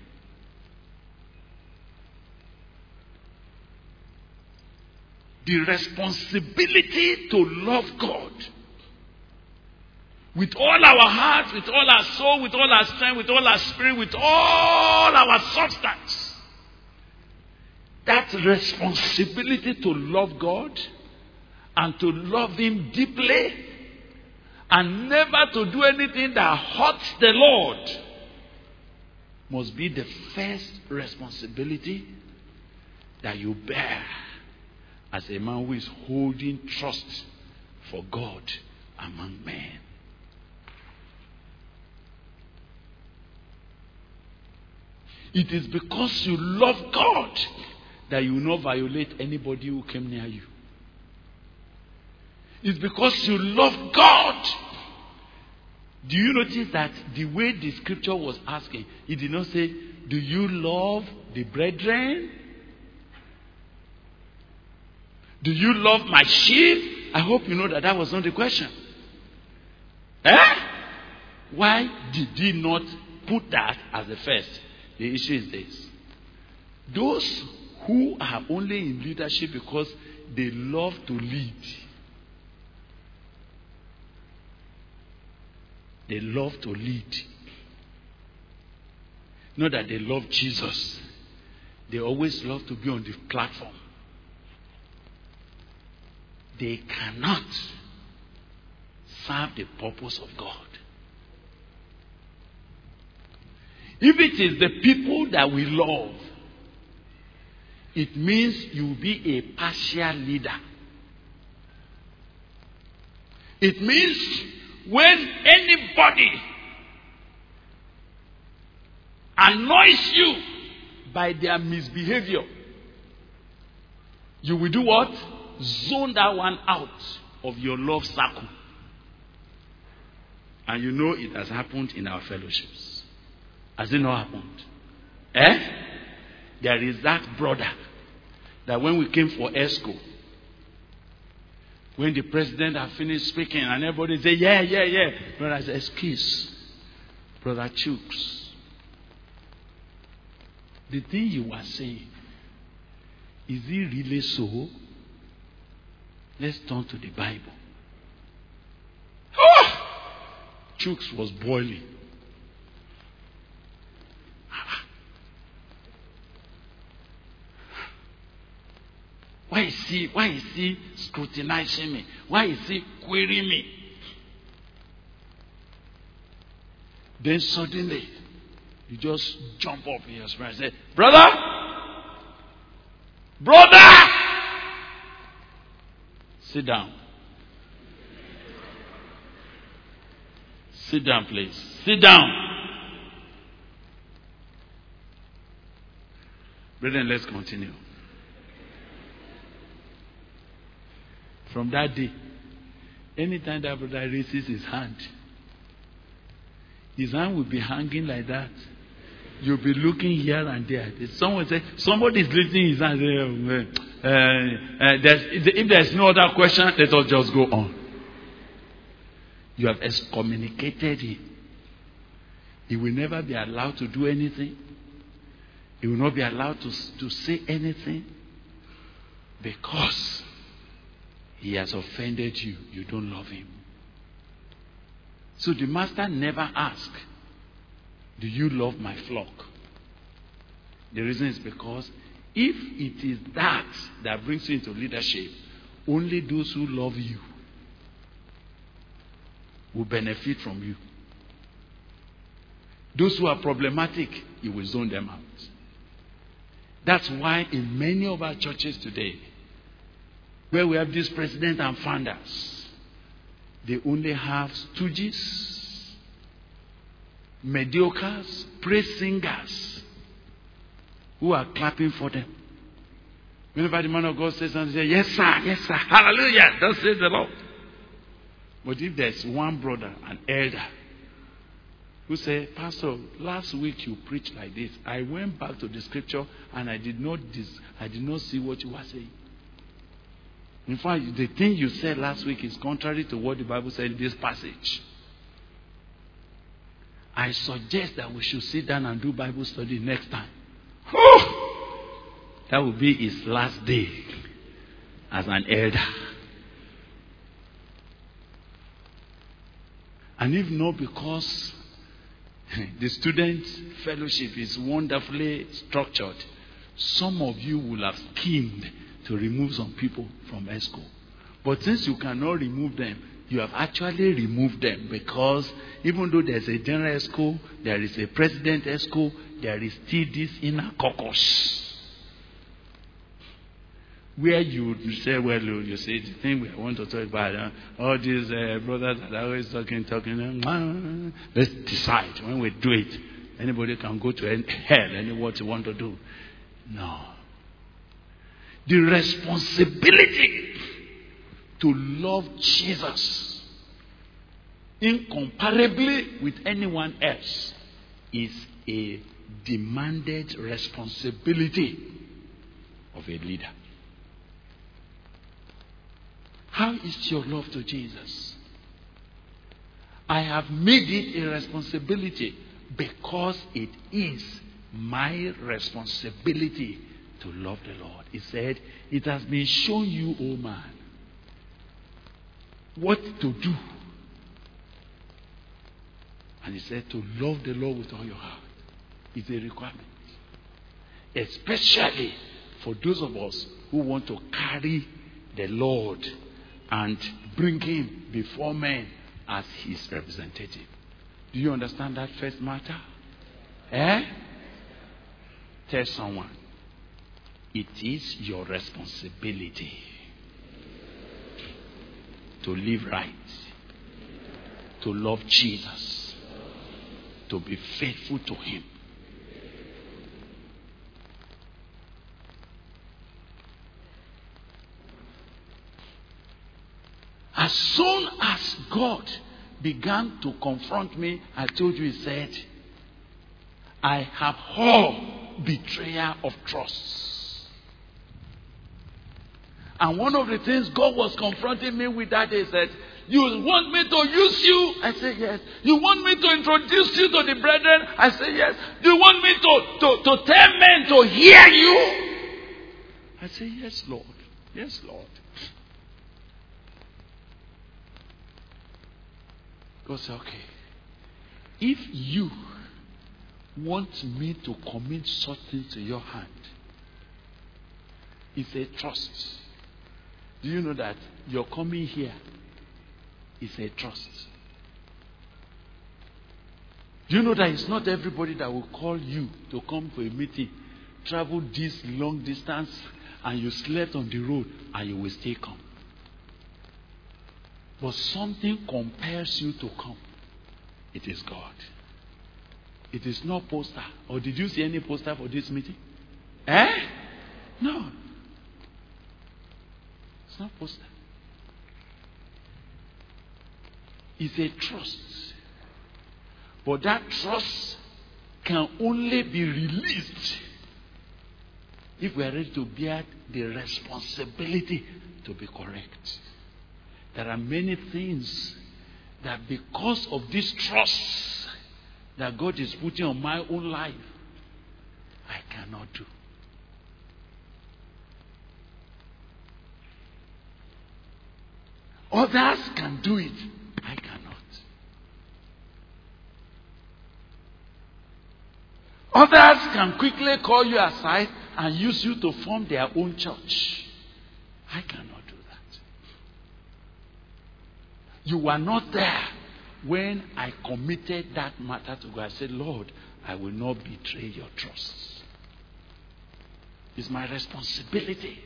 The responsibility to love God with all our heart, with all our soul, with all our strength, with all our spirit, with all our substance. That responsibility to love God and to love Him deeply and never to do anything that hurts the Lord must be the first responsibility that you bear as a man who is holding trust for God among men. It is because you love God that you will not violate anybody who came near you. It's because you love God. Do you notice that the way the scripture was asking, it did not say, do you love the brethren? Do you love my sheep? I hope you know that was not the question. Why did he not put that as the first? The issue is this. Those who are only in leadership because they love to lead. They love to lead. Not that they love Jesus. They always love to be on the platform. They cannot serve the purpose of God. If it is the people that we love, it means you will be a partial leader. It means when anybody annoys you by their misbehavior, you will do what? Zone that one out of your love circle. And you know it has happened in our fellowships. Has it not happened? There is that brother that when we came for ESCO, when the president had finished speaking and everybody said, yeah. Brother said, excuse, Brother Chooks. The thing you were saying, is it really so? Let's turn to the Bible. Chooks was boiling. Why is he scrutinizing me? Why is he querying me? Then suddenly, you just jump up in your spirit and say, Brother! Sit down. Sit down, please. Sit down. Brethren, let's continue. From that day, anytime that brother raises his hand will be hanging like that. You'll be looking here and there. Someone say, somebody is lifting his hand. If there's no other question, let us just go on. You have excommunicated him. He will never be allowed to do anything. He will not be allowed to say anything because he has offended you. You don't love him. So the master never asked, do you love my flock? The reason is because if it is that brings you into leadership, only those who love you will benefit from you. Those who are problematic, you will zone them out. That's why in many of our churches today, where we have these presidents and founders, they only have stooges, mediocres, praise singers. who are clapping for them. Whenever the man of God says something, they say, yes, sir, hallelujah, thus says the Lord. But if there's one brother, an elder, who said, Pastor, last week you preached like this. I went back to the scripture and I did not see what you were saying. In fact, the thing you said last week is contrary to what the Bible said in this passage. I suggest that we should sit down and do Bible study next time. That will be his last day as an elder. And if not, because the student fellowship is wonderfully structured, some of you will have schemed to remove some people from ESCO. But since you cannot remove them, you have actually removed them, because even though there's a general ESCO, there is a president ESCO, there is still this inner caucus. Where you would say, well, you say the thing we want to talk about, all these brothers that are always talking, let's decide when we do it. Anybody can go to hell, any what you want to do. No. The responsibility to love Jesus incomparably with anyone else is a demanded responsibility of a leader. How is your love to Jesus? I have made it a responsibility because it is my responsibility to love the Lord. He said, it has been shown you, O man, what to do. And he said, to love the Lord with all your heart is a requirement. Especially for those of us who want to carry the Lord and bring him before men as his representative. Do you understand that first matter? Tell someone, it is your responsibility to live right, to love Jesus, to be faithful to him. As soon as God began to confront me, I told you, he said, I have heard betrayal of trust. And one of the things God was confronting me with that day, he said, you want me to use you? I said, yes. You want me to introduce you to the brethren? I said, yes. Do you want me to tell men to hear you? I said, yes, Lord. Yes, Lord. God said, okay, if you want me to commit something to your hand, it's a trust. Do you know that your coming here is a trust? Do you know that it's not everybody that will call you to come for a meeting, travel this long distance, and you slept on the road, and you will still come? But something compels you to come. It is God. It is not poster. Or did you see any poster for this meeting? No. It's not poster. It's a trust. But that trust can only be released if we are ready to bear the responsibility to be correct. There are many things that because of this trust that God is putting on my own life, I cannot do. Others can do it. I cannot. Others can quickly call you aside and use you to form their own church. I cannot do that. You were not there when I committed that matter to God. I said, Lord, I will not betray your trust. It's my responsibility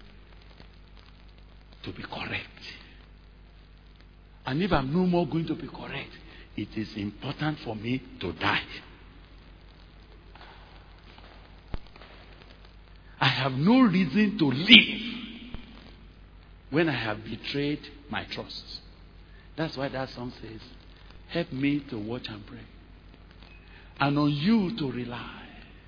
to be correct. And if I'm no more going to be correct, it is important for me to die. I have no reason to live when I have betrayed my trust. That's why that song says, help me to watch and pray, and on you to rely,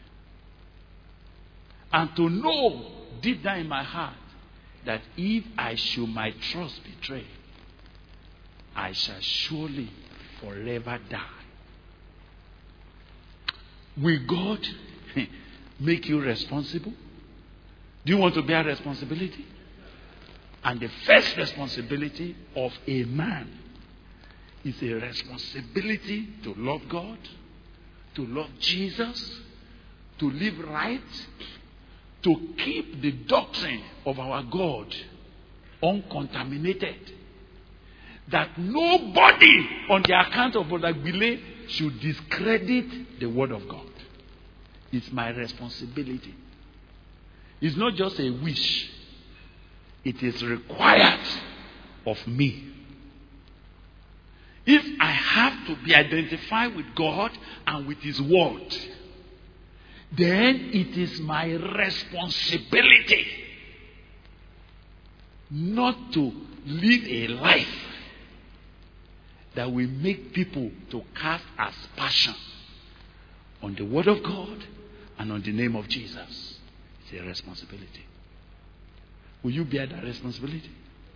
and to know deep down in my heart that if I should my trust betray, I shall surely forever die. Will God make you responsible? Do you want to bear responsibility? And the first responsibility of a man is a responsibility to love God, to love Jesus, to live right, to keep the doctrine of our God uncontaminated. That nobody on the account of Brother Gbile should discredit the word of God. It's my responsibility. It's not just a wish. It is required of me. If I have to be identified with God and with His word, then it is my responsibility not to live a life that will make people to cast aspersion on the word of God and on the name of Jesus. It's a responsibility. Will you bear that responsibility?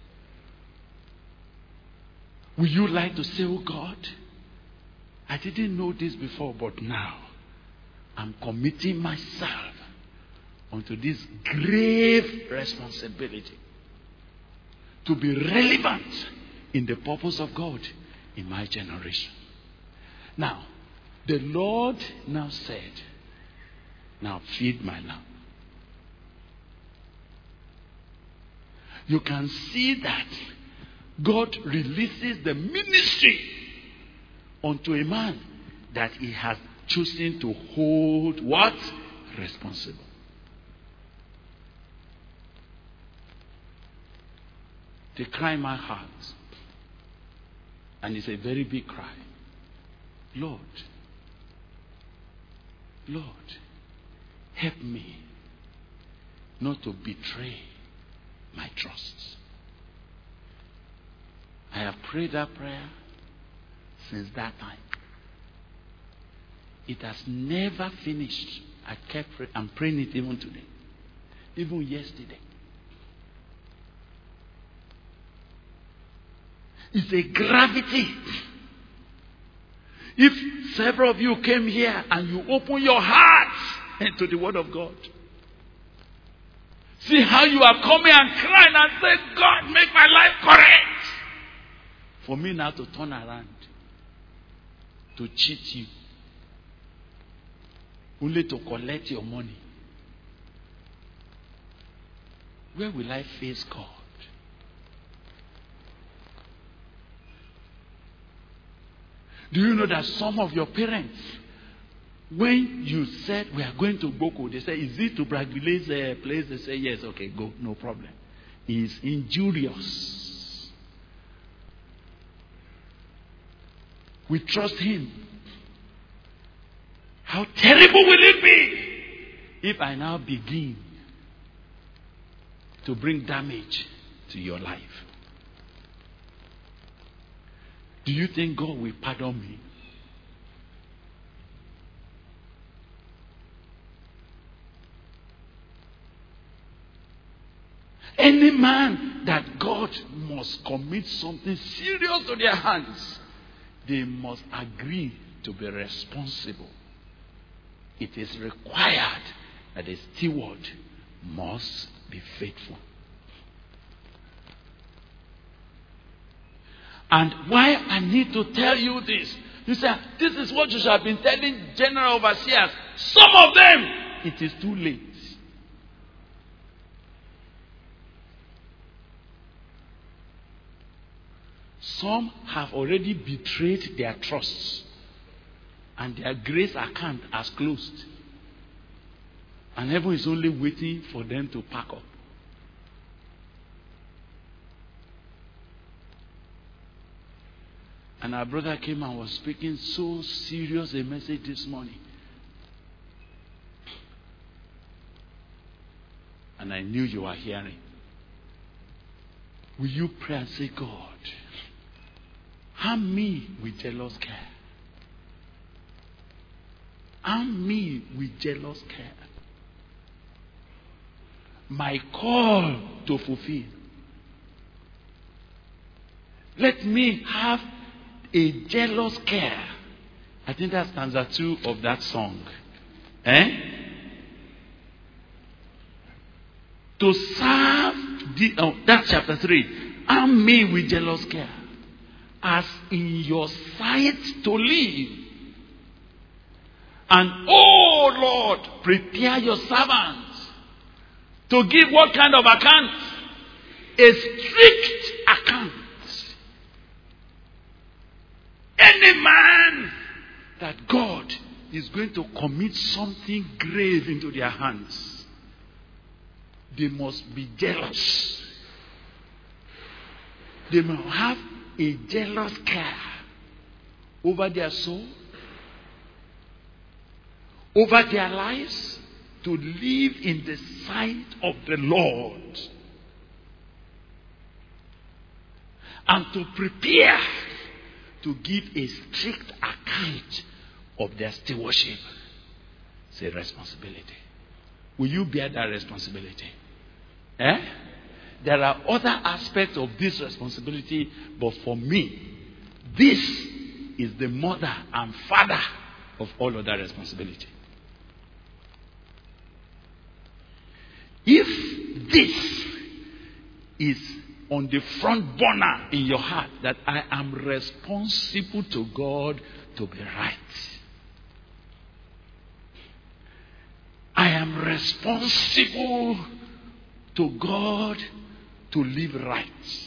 Will you like to say, oh God, I didn't know this before, but now I'm committing myself onto this grave responsibility to be relevant in the purpose of God in my generation. Now, the Lord now said, now feed my lamb. You can see that God releases the ministry unto a man that he has chosen to hold what? Responsible. They cry in my heart. And it's a very big cry. Lord, Lord, help me not to betray my trust. I have prayed that prayer since that time. It has never finished. I kept praying. I'm praying it even today. Even yesterday. It's a gravity. If several of you came here and you open your hearts into the word of God, see how you are coming and crying and say, God, make my life correct. For me now to turn around, to cheat you, only to collect your money. Where will I face God? Do you know that some of your parents, when you said we are going to Boko, they say, is it to Bragile's place? They say, yes, okay, go, no problem. It's injurious. We trust him. How terrible will it be if I now begin to bring damage to your life? Do you think God will pardon me? Any man that God must commit something serious to their hands, they must agree to be responsible. It is required that a steward must be faithful. And why I need to tell you this? You say, this is what you should have been telling general overseers. Some of them, it is too late. Some have already betrayed their trusts, and their grace account has closed. And heaven is only waiting for them to pack up. And our brother came and was speaking so serious a message this morning. And I knew you were hearing. Will you pray and say, God, arm me with jealous care. Arm me with jealous care. My call to fulfill. Let me have a jealous care. I think that's stanza 2 of that song. To serve, that's chapter 3. Arm me with jealous care, as in your sight to live. And oh Lord, prepare your servants to give what kind of account? A strict account. Any man that God is going to commit something grave into their hands, they must be jealous. They must have a jealous care over their soul, over their lives, to live in the sight of the Lord, and to prepare to give a strict account of their stewardship. It's a responsibility. Will you bear that responsibility? There are other aspects of this responsibility, but for me, this is the mother and father of all other responsibility. If this is on the front burner in your heart, that I am responsible to God to be right, I am responsible to God to live right,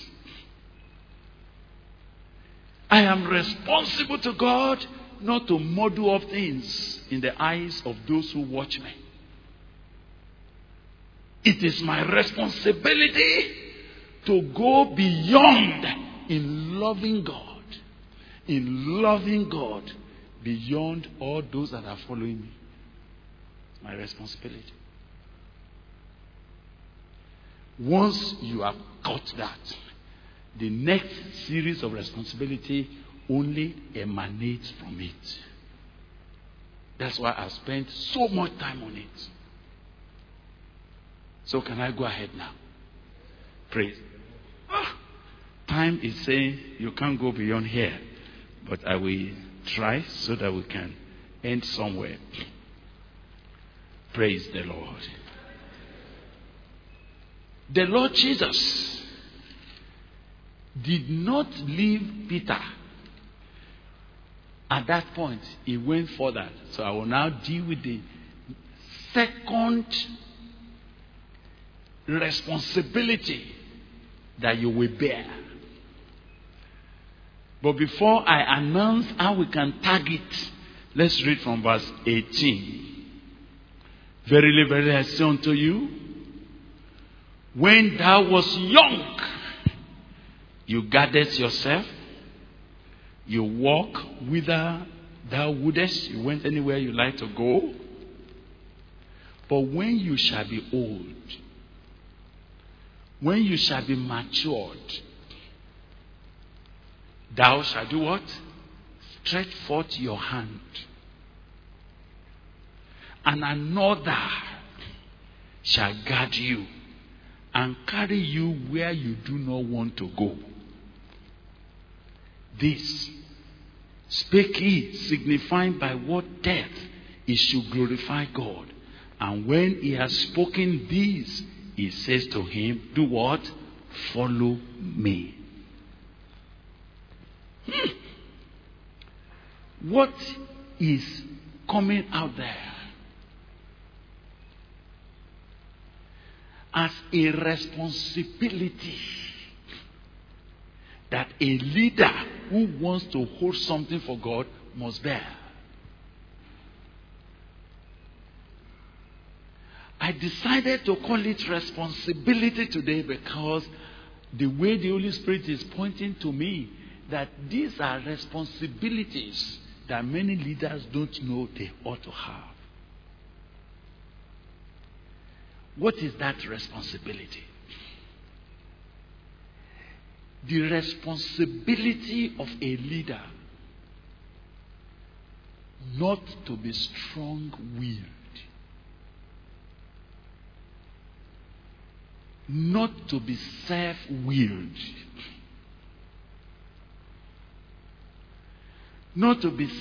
I am responsible to God not to muddle up things in the eyes of those who watch me. It is my responsibility to go beyond in loving God. In loving God beyond all those that are following me. It's my responsibility. Once you have got that, the next series of responsibility only emanates from it. That's why I spent so much time on it. So can I go ahead now? Praise. Time is saying you can't go beyond here, but I will try so that we can end somewhere. Praise the Lord. The Lord Jesus did not leave Peter. At that point, he went further. So I will now deal with the second responsibility that you will bear. But before I announce how we can tag it, let's read from verse 18. Verily, verily, I say unto you, when thou wast young, you gathered yourself, you walk whither thou wouldest, you went anywhere you like to go. But when you shall be old, when you shall be matured, thou shalt do what? Stretch forth your hand, and another shall guard you and carry you where you do not want to go. This spake he, signifying by what death he should glorify God. And when he has spoken this, he says to him, do what? Follow me. What is coming out there as a responsibility that a leader who wants to hold something for God must bear? I decided to call it responsibility today because the way the Holy Spirit is pointing to me that these are responsibilities that many leaders don't know they ought to have. What is that responsibility? The responsibility of a leader not to be strong-willed, not to be self-willed, not to be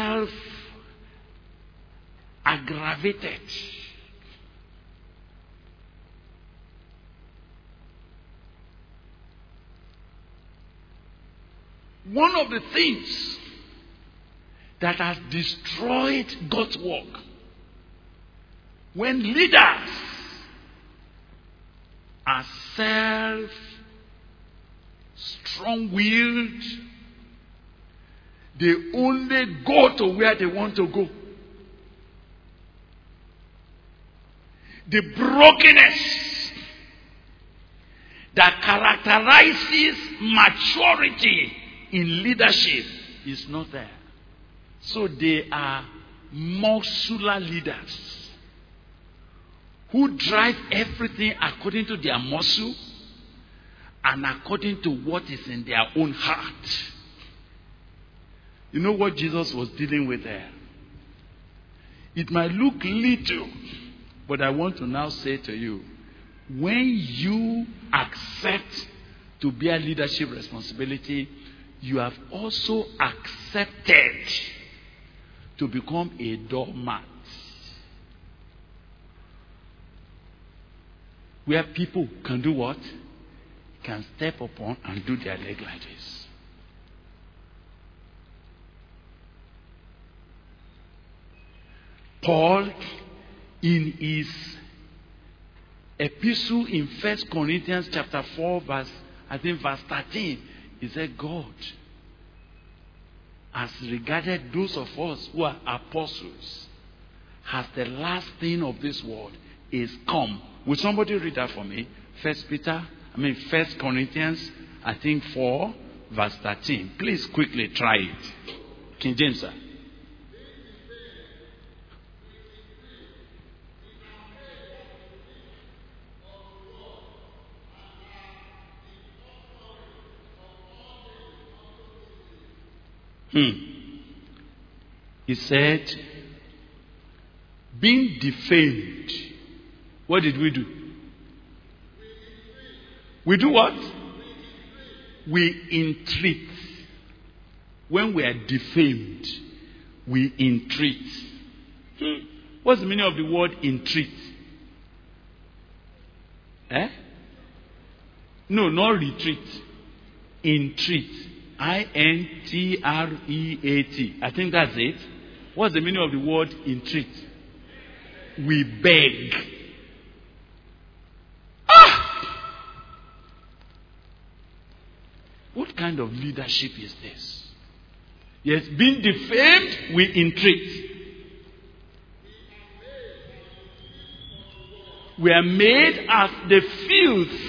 self-aggravated. One of the things that has destroyed God's work, when leaders are strong-willed, they only go to where they want to go. The brokenness that characterizes maturity in leadership is not there. So they are muscular leaders who drive everything according to their muscle and according to what is in their own heart. You know what Jesus was dealing with there? It might look little, but I want to now say to you, when you accept to bear leadership responsibility, you have also accepted to become a doormat. Where people can do what? Can step upon and do their leg like this. Paul, in his epistle in 1 Corinthians chapter 4, verse 13, he said, God has regarded those of us who are apostles as the last thing of this world is come. Will somebody read that for me? 1 Corinthians, 4, verse 13. Please quickly try it. King James, sir. He said, being defamed, what did we do? We do what? We entreat. When we are defamed, we entreat. What's the meaning of the word entreat? No, not retreat. Entreat. INTREAT. I think that's it. What's the meaning of the word entreat? We beg. What kind of leadership is this? Yes, being defamed, we entreat. We are made as the filth,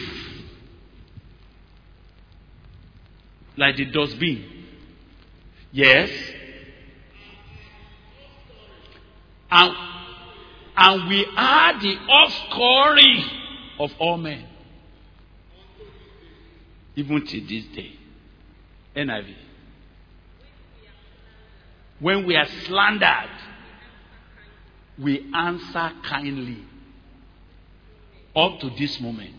like the dustbin. Yes. And we are the offscouring of all men. Even to this day. NIV. When we are slandered, we answer kindly. Up to this moment,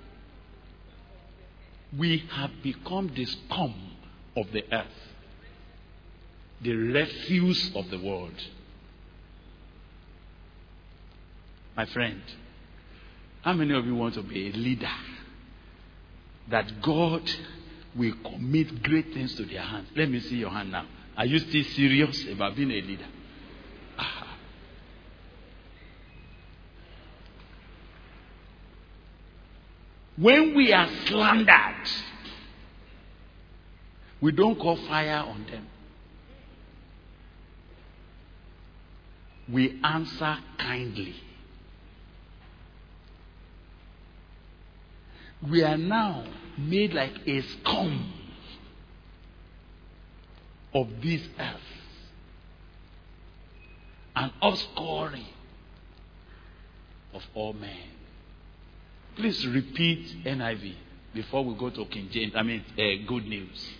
we have become the scum of the earth, the refuse of the world. My friend, how many of you want to be a leader that God will commit great things to their hands? Let me see your hand now. Are you still serious about being a leader? When we are slandered, we don't call fire on them. We answer kindly. We are now made like a scum of this earth, an offscouring of all men. Please repeat NIV before we go to King James. Good News.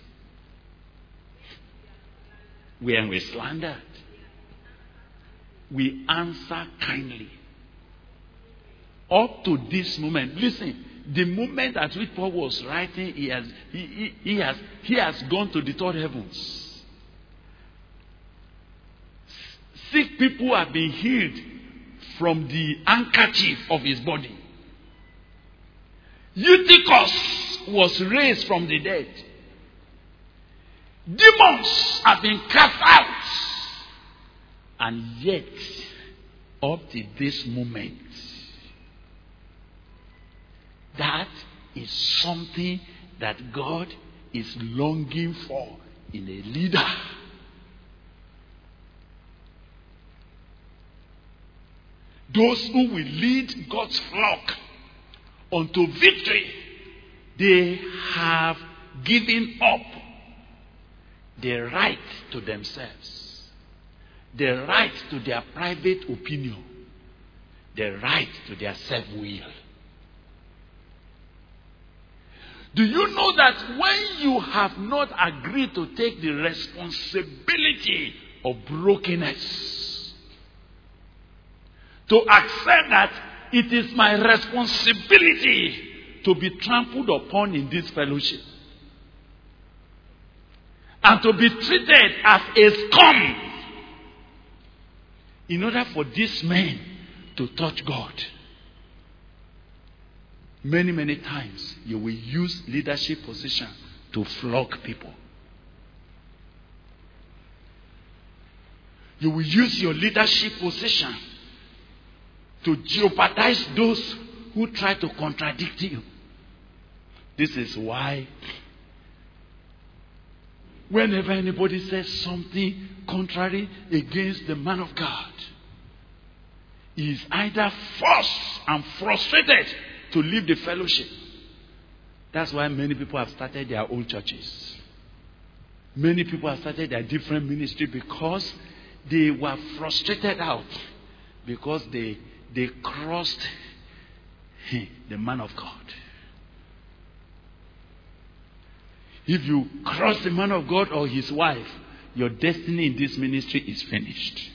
We are slandered. We answer kindly. Up to this moment, listen. The moment at which Paul was writing, he has gone to the third heavens. Sick people have been healed from the handkerchief of his body. Eutychus was raised from the dead. Demons have been cast out. And yet, up to this moment, that is something that God is longing for in a leader. Those who will lead God's flock unto victory, they have given up the right to themselves, the right to their private opinion, the right to their self-will. Do you know that when you have not agreed to take the responsibility of brokenness, to accept that it is my responsibility to be trampled upon in this fellowship, and to be treated as a scum, in order for these men to touch God, many times you will use leadership position to flog people. You will use your leadership position to jeopardize those who try to contradict you. This is why whenever anybody says something contrary against the man of God, he is either forced and frustrated to leave the fellowship. That's why many people have started their own churches. Many people have started their different ministry because they were frustrated out, because they crossed the man of God. If you cross the man of God or his wife, your destiny in this ministry is finished.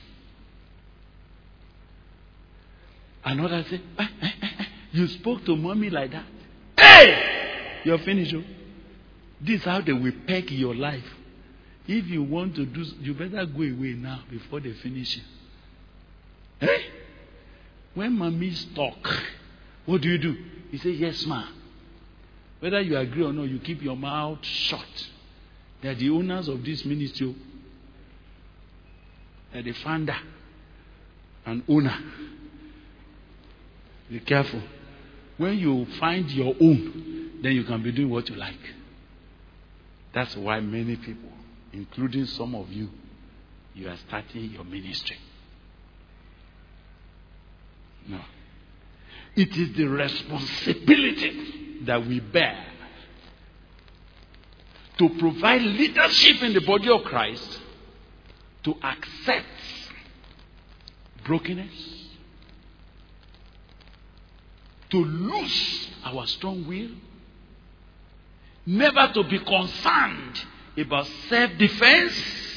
Another say, you spoke to mommy like that. Hey! You're finished. This is how they will peg your life. If you want to do, you better go away now before they finish it. Hey! When mommies talk, what do? You say, yes, ma. Whether you agree or not, you keep your mouth shut. They are the owners of this ministry. They are the founder and owner. Be careful. When you find your own, then you can be doing what you like. That's why many people, including some of you, you are starting your ministry. No. It is the responsibility that we bear to provide leadership in the body of Christ, to accept brokenness, to lose our strong will, never to be concerned about self-defense.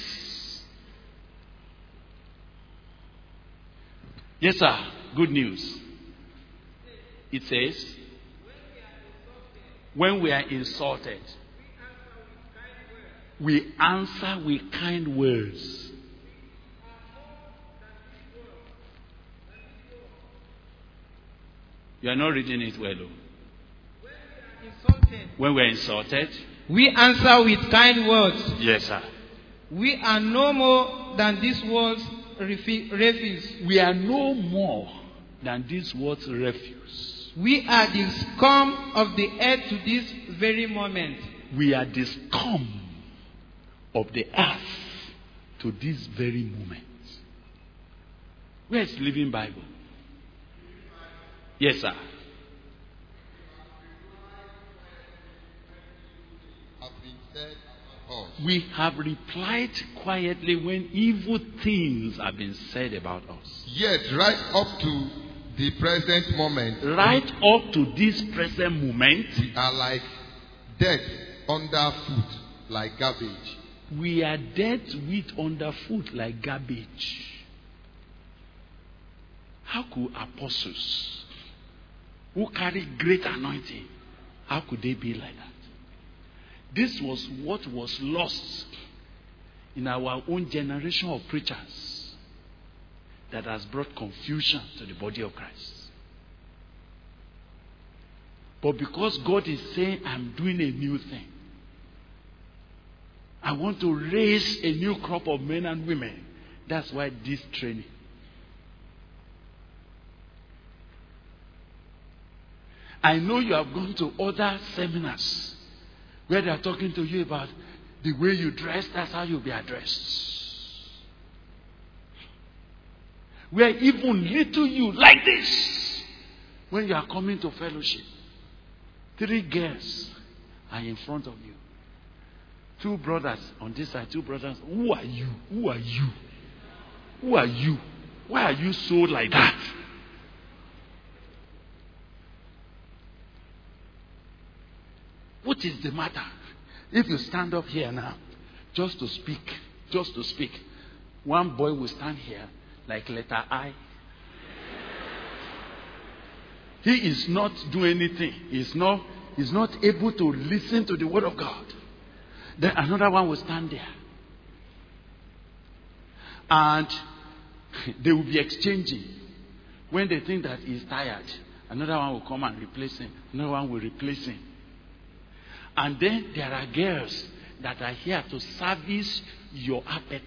Yes, sir. Good news. It says, when we are insulted, we answer with kind words. You are not reading it well. When we are insulted, we answer with kind words. Yes, sir. We are no more than these words refuse. We are no more than these words refuse. We are the scum of the earth to this very moment. We are the scum of the earth to this very moment. Where is Living Bible? Yes, sir. We have replied quietly when evil things have been said about us. Yet, right up to the present moment, right up to this present moment, we are like dead underfoot, like garbage. we are dead weight underfoot like garbage. How could apostles who carry great anointing, how could they be like that? This was what was lost in our own generation of preachers that has brought confusion to the body of Christ. But because God is saying, I'm doing a new thing, I want to raise a new crop of men and women. That's why this training. I know you have gone to other seminars where they are talking to you about the way you dress, that's how you'll be addressed. Where even little you like this, when you are coming to fellowship, 3 girls are in front of you. 2 brothers on this side, 2 brothers. Who are you? Who are you? Who are you? Why are you so like that? What is the matter? If you stand up here now, just to speak, one boy will stand here like letter I. He is not doing anything. He's not able to listen to the word of God. Then another one will stand there. And they will be exchanging. When they think that he's tired, another one will come and replace him. Another one will replace him. And then there are girls that are here to service your appetite.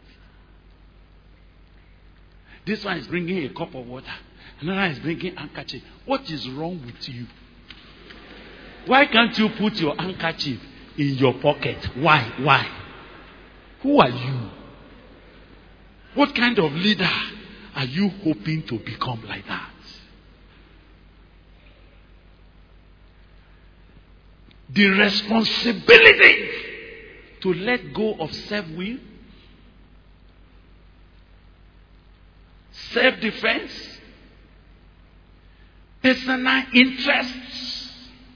This one is bringing a cup of water. Another one is bringing handkerchief. What is wrong with you? Why can't you put your handkerchief in your pocket? Why? Who are you? What kind of leader are you hoping to become like that? The responsibility to let go of self-will, self-defense, personal interests,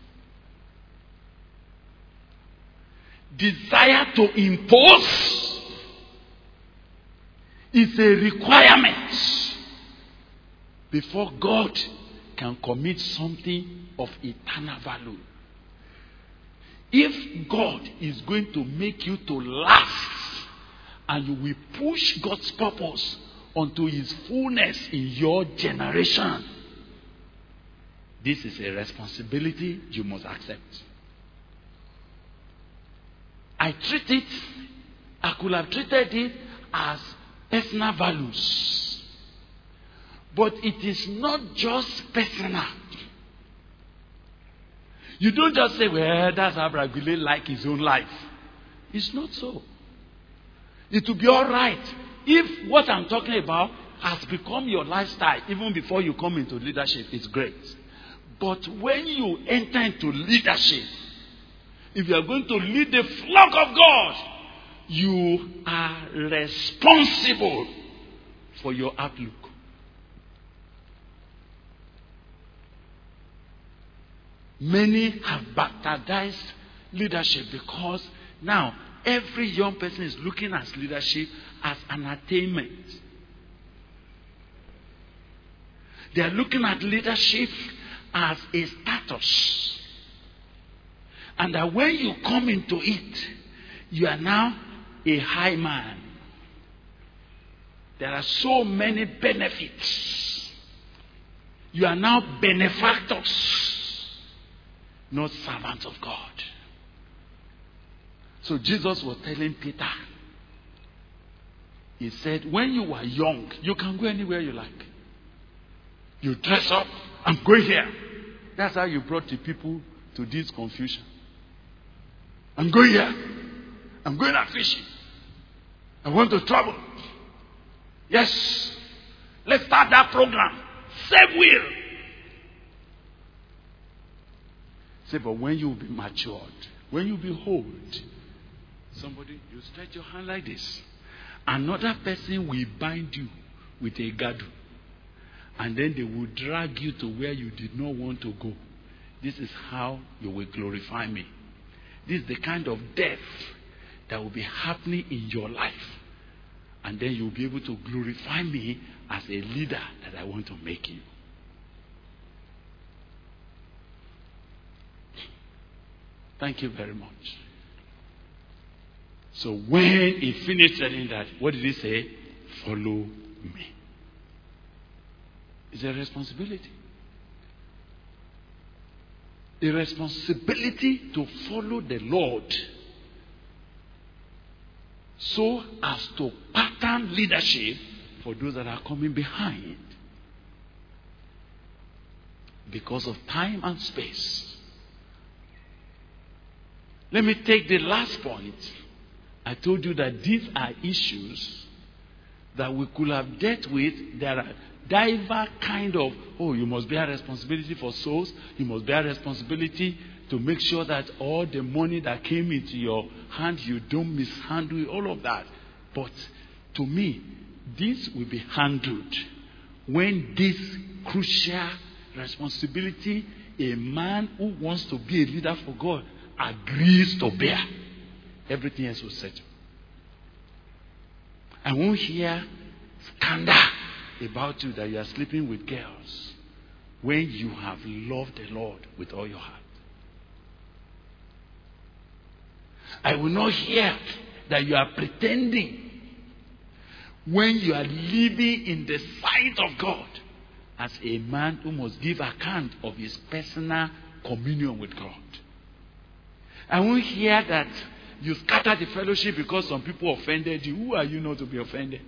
desire to impose is a requirement before God can commit something of eternal value. If God is going to make you to last and you will push God's purpose unto his fullness in your generation, this is a responsibility you must accept. I could have treated it as personal values. But it is not just personal. You don't just say, well, that's how Bragule like his own life. It's not so. It will be all right if what I'm talking about has become your lifestyle even before you come into leadership. It's great. But when you enter into leadership, if you are going to lead the flock of God, you are responsible for your outlook. Many have bastardized leadership because now every young person is looking at leadership as an attainment. They are looking at leadership as a status. And that when you come into it, you are now a high man. There are so many benefits. You are now benefactors, not servants of God. So Jesus was telling Peter, he said, when you are young, you can go anywhere you like. You dress up, I'm going here. That's how you brought the people to this confusion. I'm going here. I'm going out fishing. I want to travel. Yes. Let's start that program. Self-will. Say, but when you will be matured, when you behold somebody, you stretch your hand like this. Another person will bind you with a girdle. And then they will drag you to where you did not want to go. This is how you will glorify me. This is the kind of death that will be happening in your life. And then you'll be able to glorify me as a leader that I want to make you. Thank you very much. So when he finished telling that, what did he say? Follow me. It's a responsibility. A responsibility to follow the Lord so as to pattern leadership for those that are coming behind. Because of time and space. Let me take the last point. I told you that these are issues that we could have dealt with. There are diverse kind of, you must bear responsibility for souls. You must bear responsibility to make sure that all the money that came into your hand, you don't mishandle all of that. But to me, this will be handled when this crucial responsibility, a man who wants to be a leader for God, agrees to bear. Everything else will settle. I won't hear scandal about you that you are sleeping with girls when you have loved the Lord with all your heart. I will not hear that you are pretending when you are living in the sight of God as a man who must give account of his personal communion with God. I won't hear that you scatter the fellowship because some people offended you. Who are you not to be offended?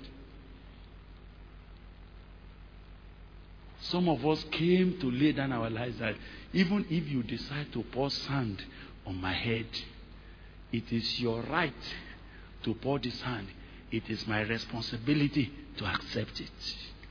Some of us came to lay down our lives that even if you decide to pour sand on my head, it is your right to pour the sand. It is my responsibility to accept it.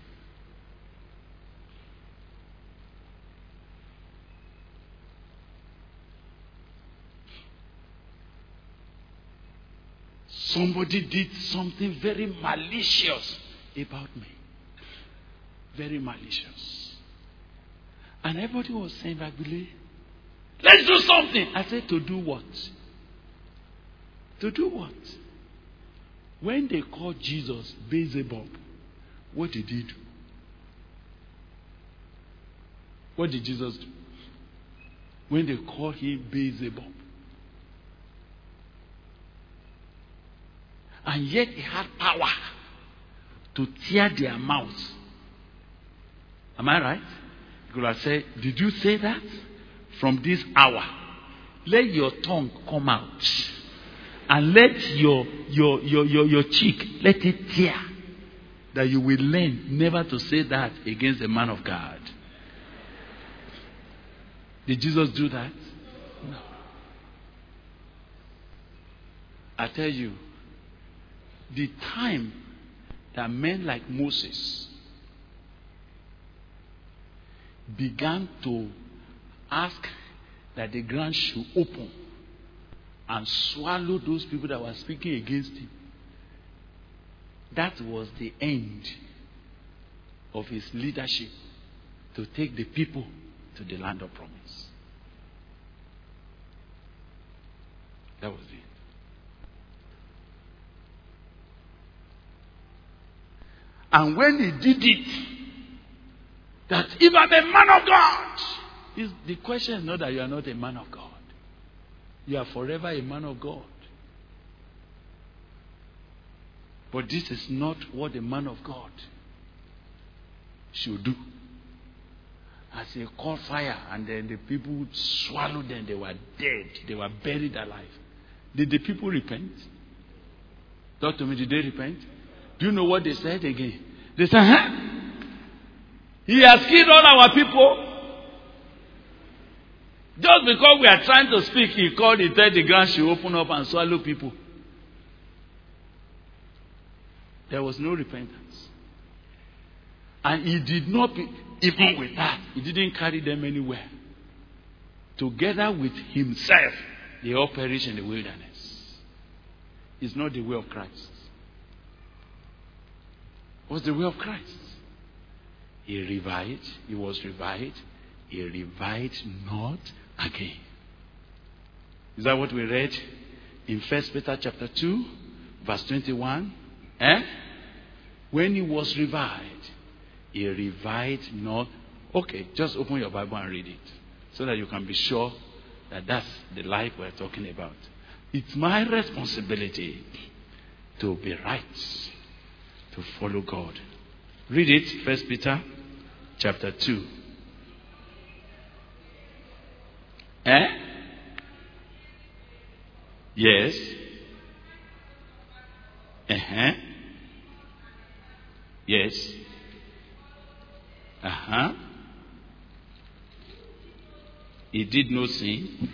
Somebody did something very malicious about me. Very malicious. And everybody was saying, Bagbile, let's do something. I said, to do what? To do what? When they called Jesus Beelzebub, what did he do? What did Jesus do? When they called him Beelzebub. And yet he had power to tear their mouths. Am I right? You could have said, did you say that? From this hour, let your tongue come out. And let your cheek, let it tear. That you will learn never to say that against a man of God. Did Jesus do that? No. I tell you, the time that men like Moses began to ask that the ground should open and swallow those people that were speaking against him, that was the end of his leadership to take the people to the land of promise. That was it. And when he did it, that if I'm a man of God, the question is not that you are not a man of God. You are forever a man of God. But this is not what a man of God should do. As he called fire and then the people swallowed them, they were dead. They were buried alive. Did the people repent? Talk to me, did they repent? Do you know what they said again? They said, he has killed all our people. Just because we are trying to speak, he called, he said the ground should open up and swallow people. There was no repentance. And he did not, even with that, he didn't carry them anywhere. Together with himself, they all perish in the wilderness. It's not the way of Christ. What's the way of Christ? He revived. He was revived. He revived not again. Is that what we read in 1 Peter chapter 2, verse 21? When he was revived, he revived not. Okay, just open your Bible and read it so that you can be sure that that's the life we're talking about. It's my responsibility to be right, to follow God. Read it, 1 Peter chapter 2. Yes. Yes. He did no sin.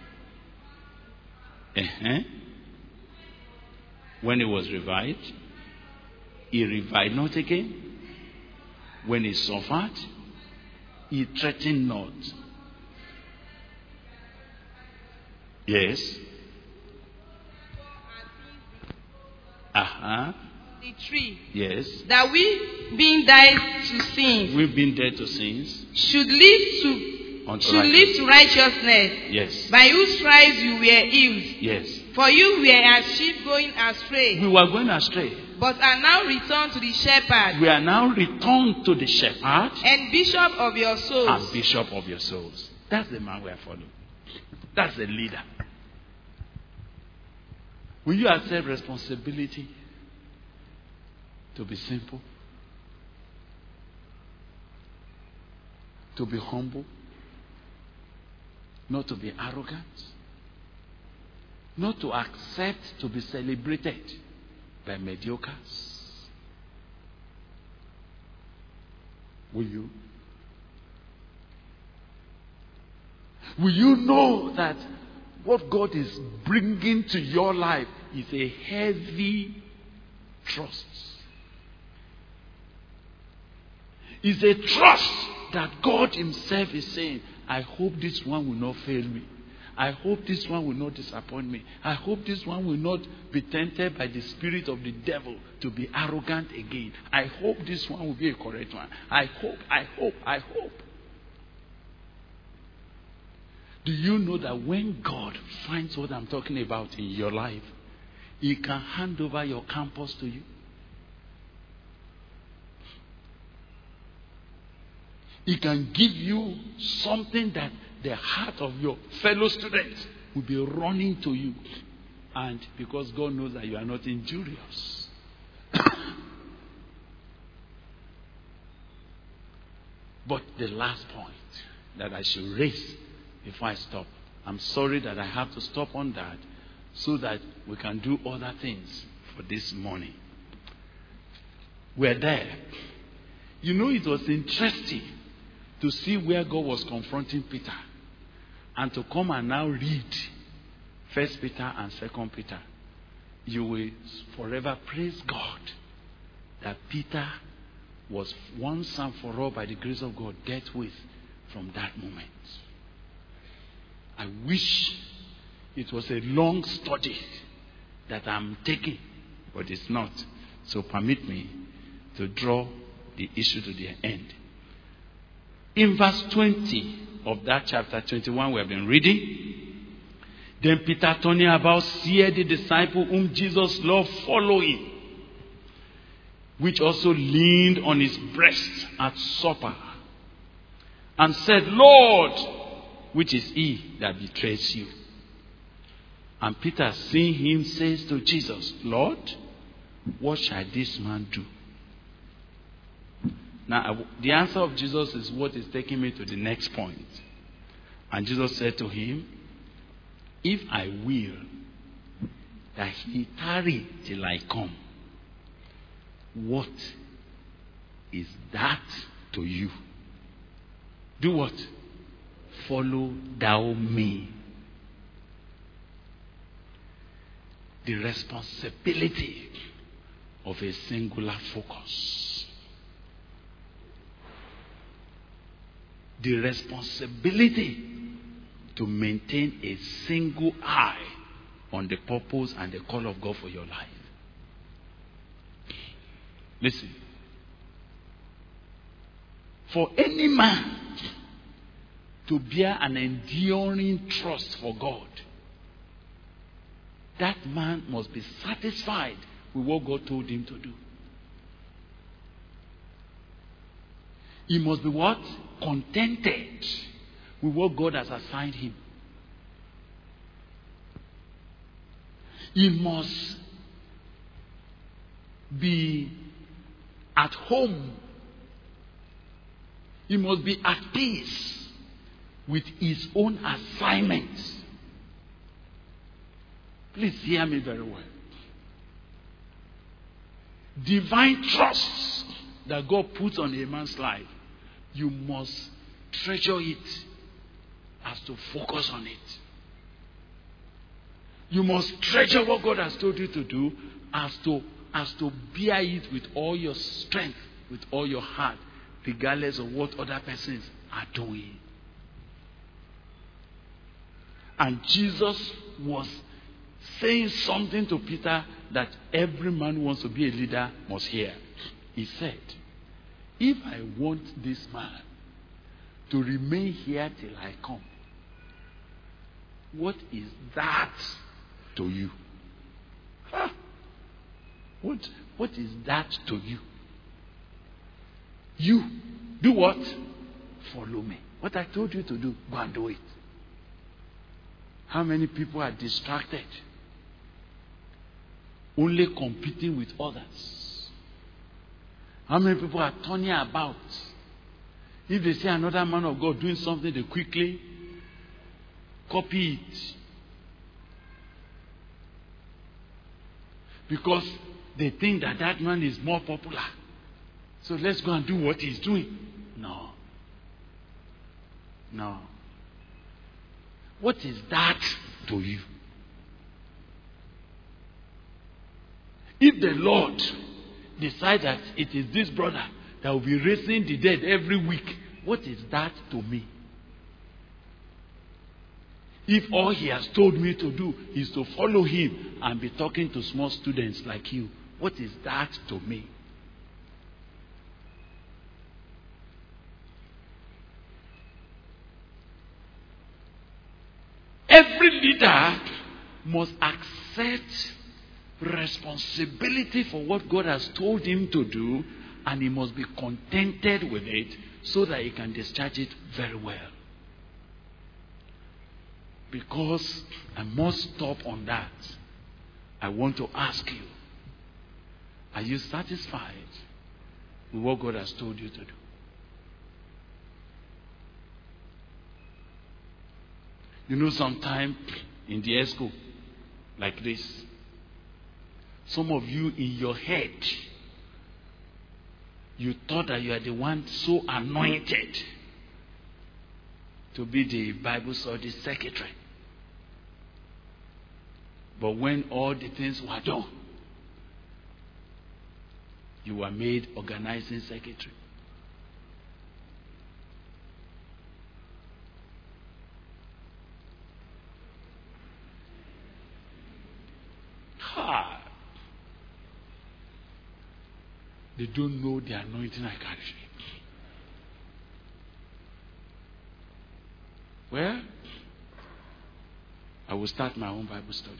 When he was revived, he revived not again. When he suffered, he threatened not. Yes. The tree. Yes. That we, being dead to sins, We've been dead to sins. should live to righteousness. Yes. By whose stripes you were healed. Yes. For you were as sheep going astray, We were going astray. but are now returned to the shepherd We are now returned to the shepherd and bishop of your souls. and bishop of your souls. That's the man we are following. That's the leader. Will you accept responsibility to be simple? To be humble? Not to be arrogant? Not to accept to be celebrated by mediocres? Will you? Will you know that what God is bringing to your life is a heavy trust? It's a trust that God himself is saying, I hope this one will not fail me. I hope this one will not disappoint me. I hope this one will not be tempted by the spirit of the devil to be arrogant again. I hope this one will be a correct one. I hope. Do you know that when God finds what I'm talking about in your life, he can hand over your campus to you? He can give you something that the heart of your fellow students will be running to you. And because God knows that you are not injurious. But the last point that I should raise before I stop. I'm sorry that I have to stop on that so that we can do other things for this morning. We're there. You know, it was interesting to see where God was confronting Peter and to come and now read 1 Peter and 2 Peter. You will forever praise God that Peter was once and for all by the grace of God dealt with from that moment. I wish it was a long study that I'm taking, but it's not. So permit me to draw the issue to the end. In verse 20 of that chapter 21 we have been reading, then Peter turning about seeth the disciple whom Jesus loved following, which also leaned on his breast at supper, and said, Lord, which is he that betrays you? And Peter, seeing him, says to Jesus, Lord, what shall this man do? Now, the answer of Jesus is what is taking me to the next point. And Jesus said to him, if I will that he tarry till I come, what is that to you? Do what? Follow thou me. The responsibility of a singular focus. The responsibility to maintain a single eye on the purpose and the call of God for your life. Listen. For any man to bear an enduring trust for God, that man must be satisfied with what God told him to do. He must be what? Contented with what God has assigned him. He must be at home. He must be at peace with his own assignments. Please hear me very well. Divine trust that God puts on a man's life, you must treasure it as to focus on it. You must treasure what God has told you to do as to bear it with all your strength, with all your heart, regardless of what other persons are doing. And Jesus was saying something to Peter that every man who wants to be a leader must hear. He said, if I want this man to remain here till I come, what is that to you? Huh? What is that to you? You do what? Follow me. What I told you to do, go and do it. How many people are distracted? Only competing with others. How many people are turning about? If they see another man of God doing something, they quickly copy it. Because they think that that man is more popular. So let's go and do what he's doing. No. No. What is that to you? If the Lord decides that it is this brother that will be raising the dead every week, what is that to me? If all he has told me to do is to follow him and be talking to small students like you, what is that to me? Every leader must accept responsibility for what God has told him to do, and he must be contented with it so that he can discharge it very well. Because I must stop on that, I want to ask you, are you satisfied with what God has told you to do? You know, sometime in the ESCO, like this, some of you in your head, you thought that you are the one so anointed to be the Bible study secretary. But when all the things were done, you were made organizing secretary. They don't know the anointing I carry. Well, I will start my own Bible study.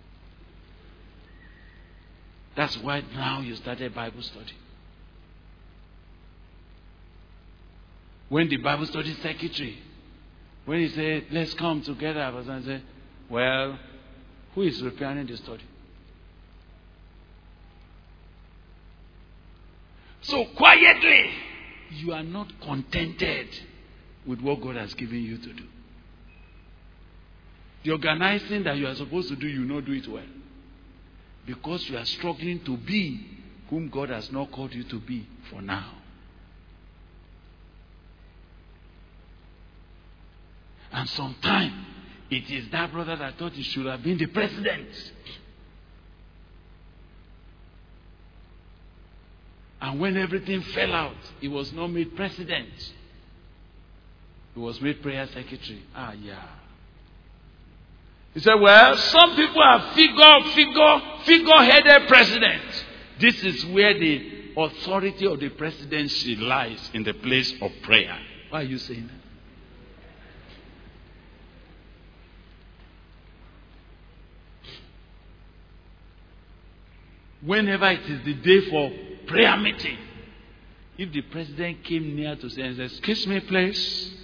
That's why now you started Bible study. When the Bible study secretary, when he said, let's come together, I was going to say, well, who is preparing the study? So quietly, you are not contented with what God has given you to do. The organizing that you are supposed to do, you not do it well. Because you are struggling to be whom God has not called you to be for now. And sometimes, it is that brother that thought he should have been the president. And when everything fell out, he was not made president. He was made prayer secretary. He said, well, some people are figure-headed presidents. This is where the authority of the presidency lies in the place of prayer. Why are you saying that? Whenever it is the day for prayer meeting, if the president came near to say, "Excuse me, please,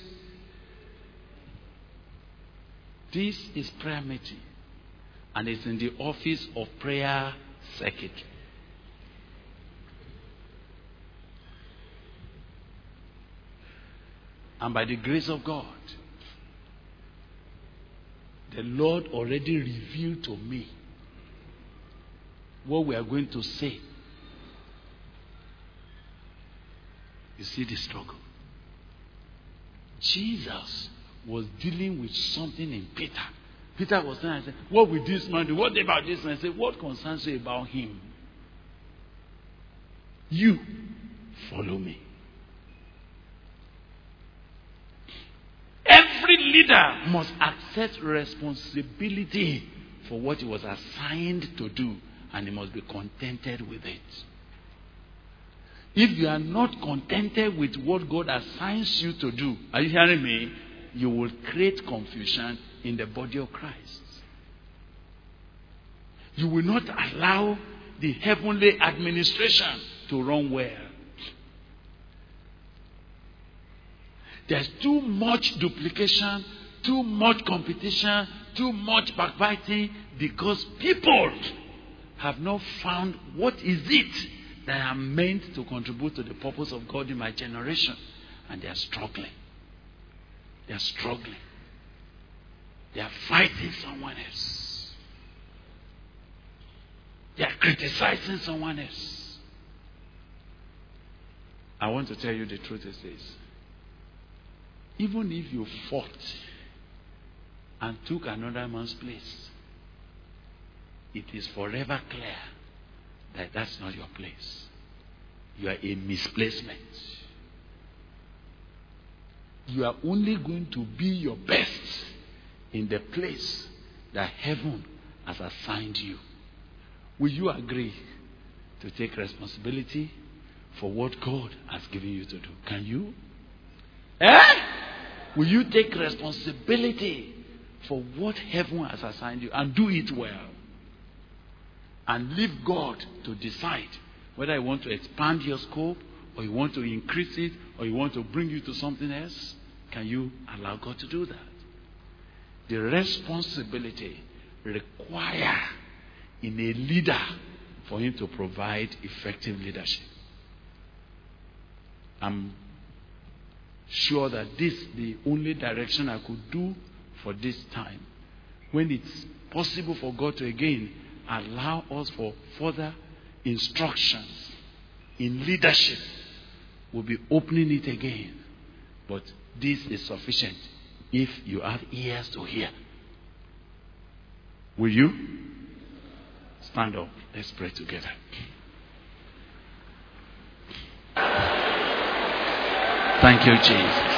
this is prayer meeting," and it's in the office of prayer secretary. And by the grace of God, the Lord already revealed to me what we are going to say. You see the struggle. Jesus was dealing with something in Peter. Peter was saying, "What will this man do? What about this man?" I said, "What concerns you about him? You follow me." Every leader must accept responsibility for what he was assigned to do, and he must be contented with it. If you are not contented with what God assigns you to do, are you hearing me? You will create confusion in the body of Christ. You will not allow the heavenly administration to run well. There's too much duplication, too much competition, too much backbiting, because people have not found what is it that are meant to contribute to the purpose of God in my generation. And they are struggling. They are struggling. They are fighting someone else. They are criticizing someone else. I want to tell you the truth is this. Even if you fought and took another man's place, it is forever clear that that's not your place. You are a misplacement. You are only going to be your best in the place that heaven has assigned you. Will you agree to take responsibility for what God has given you to do? Can you? Will you take responsibility for what heaven has assigned you and do it well? And leave God to decide whether you want to expand your scope, or you want to increase it, or you want to bring you to something else. Can you allow God to do that? The responsibility requires in a leader for him to provide effective leadership. I'm sure that this is the only direction I could do for this time. When it's possible for God to again allow us for further instructions in leadership, we'll be opening it again. But this is sufficient if you have ears to hear. Will you? Stand up. Let's pray together. Thank you, Jesus.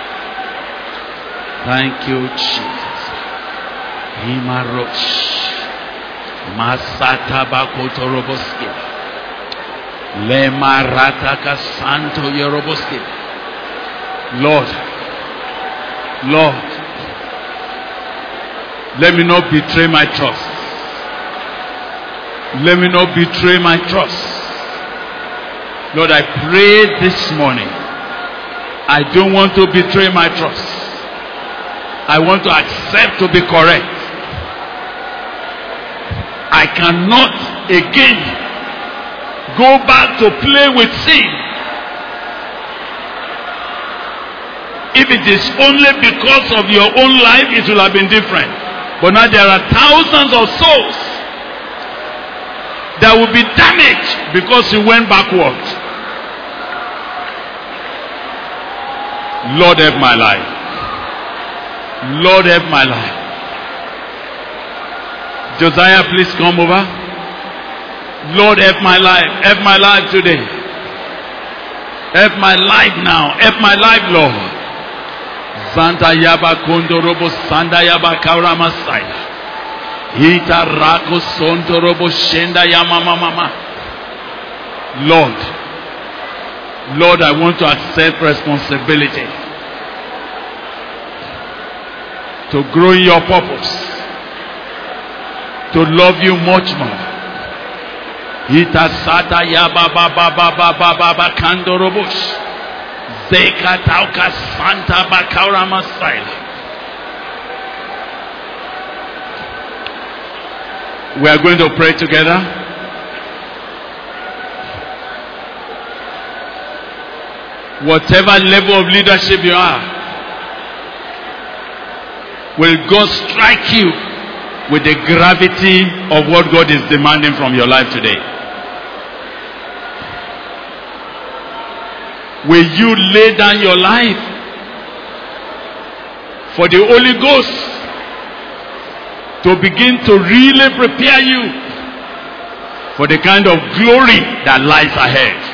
Thank you, Jesus. Imarosh. Masata bakoto roboski. Le marataka santo yoroboski. Lord, let me not betray my trust. Let me not betray my trust. Lord, I pray this morning, I don't want to betray my trust. I want to accept to be correct. I cannot again go back to play with sin. If it is only because of your own life, it will have been different. But now there are thousands of souls that will be damaged because you went backward. Lord, help my life. Lord, help my life. Josiah, please come over. Lord, help my life. Help my life today. Help my life now. Help my life, Lord. Zanta yaba kondorobo sanda yaba kaurama saya. Ita rako sondorobo shenda yama mama. Lord, Lord, I want to accept responsibility to grow in your purpose, to love you much more. Itasata ya ba ba ba ba ba ba ba ba kandorobush. Zekatauka Santa Bakaura Masail. We are going to pray together. Whatever level of leadership you are, will God strike you with the gravity of what God is demanding from your life today? Will you lay down your life for the Holy Ghost to begin to really prepare you for the kind of glory that lies ahead?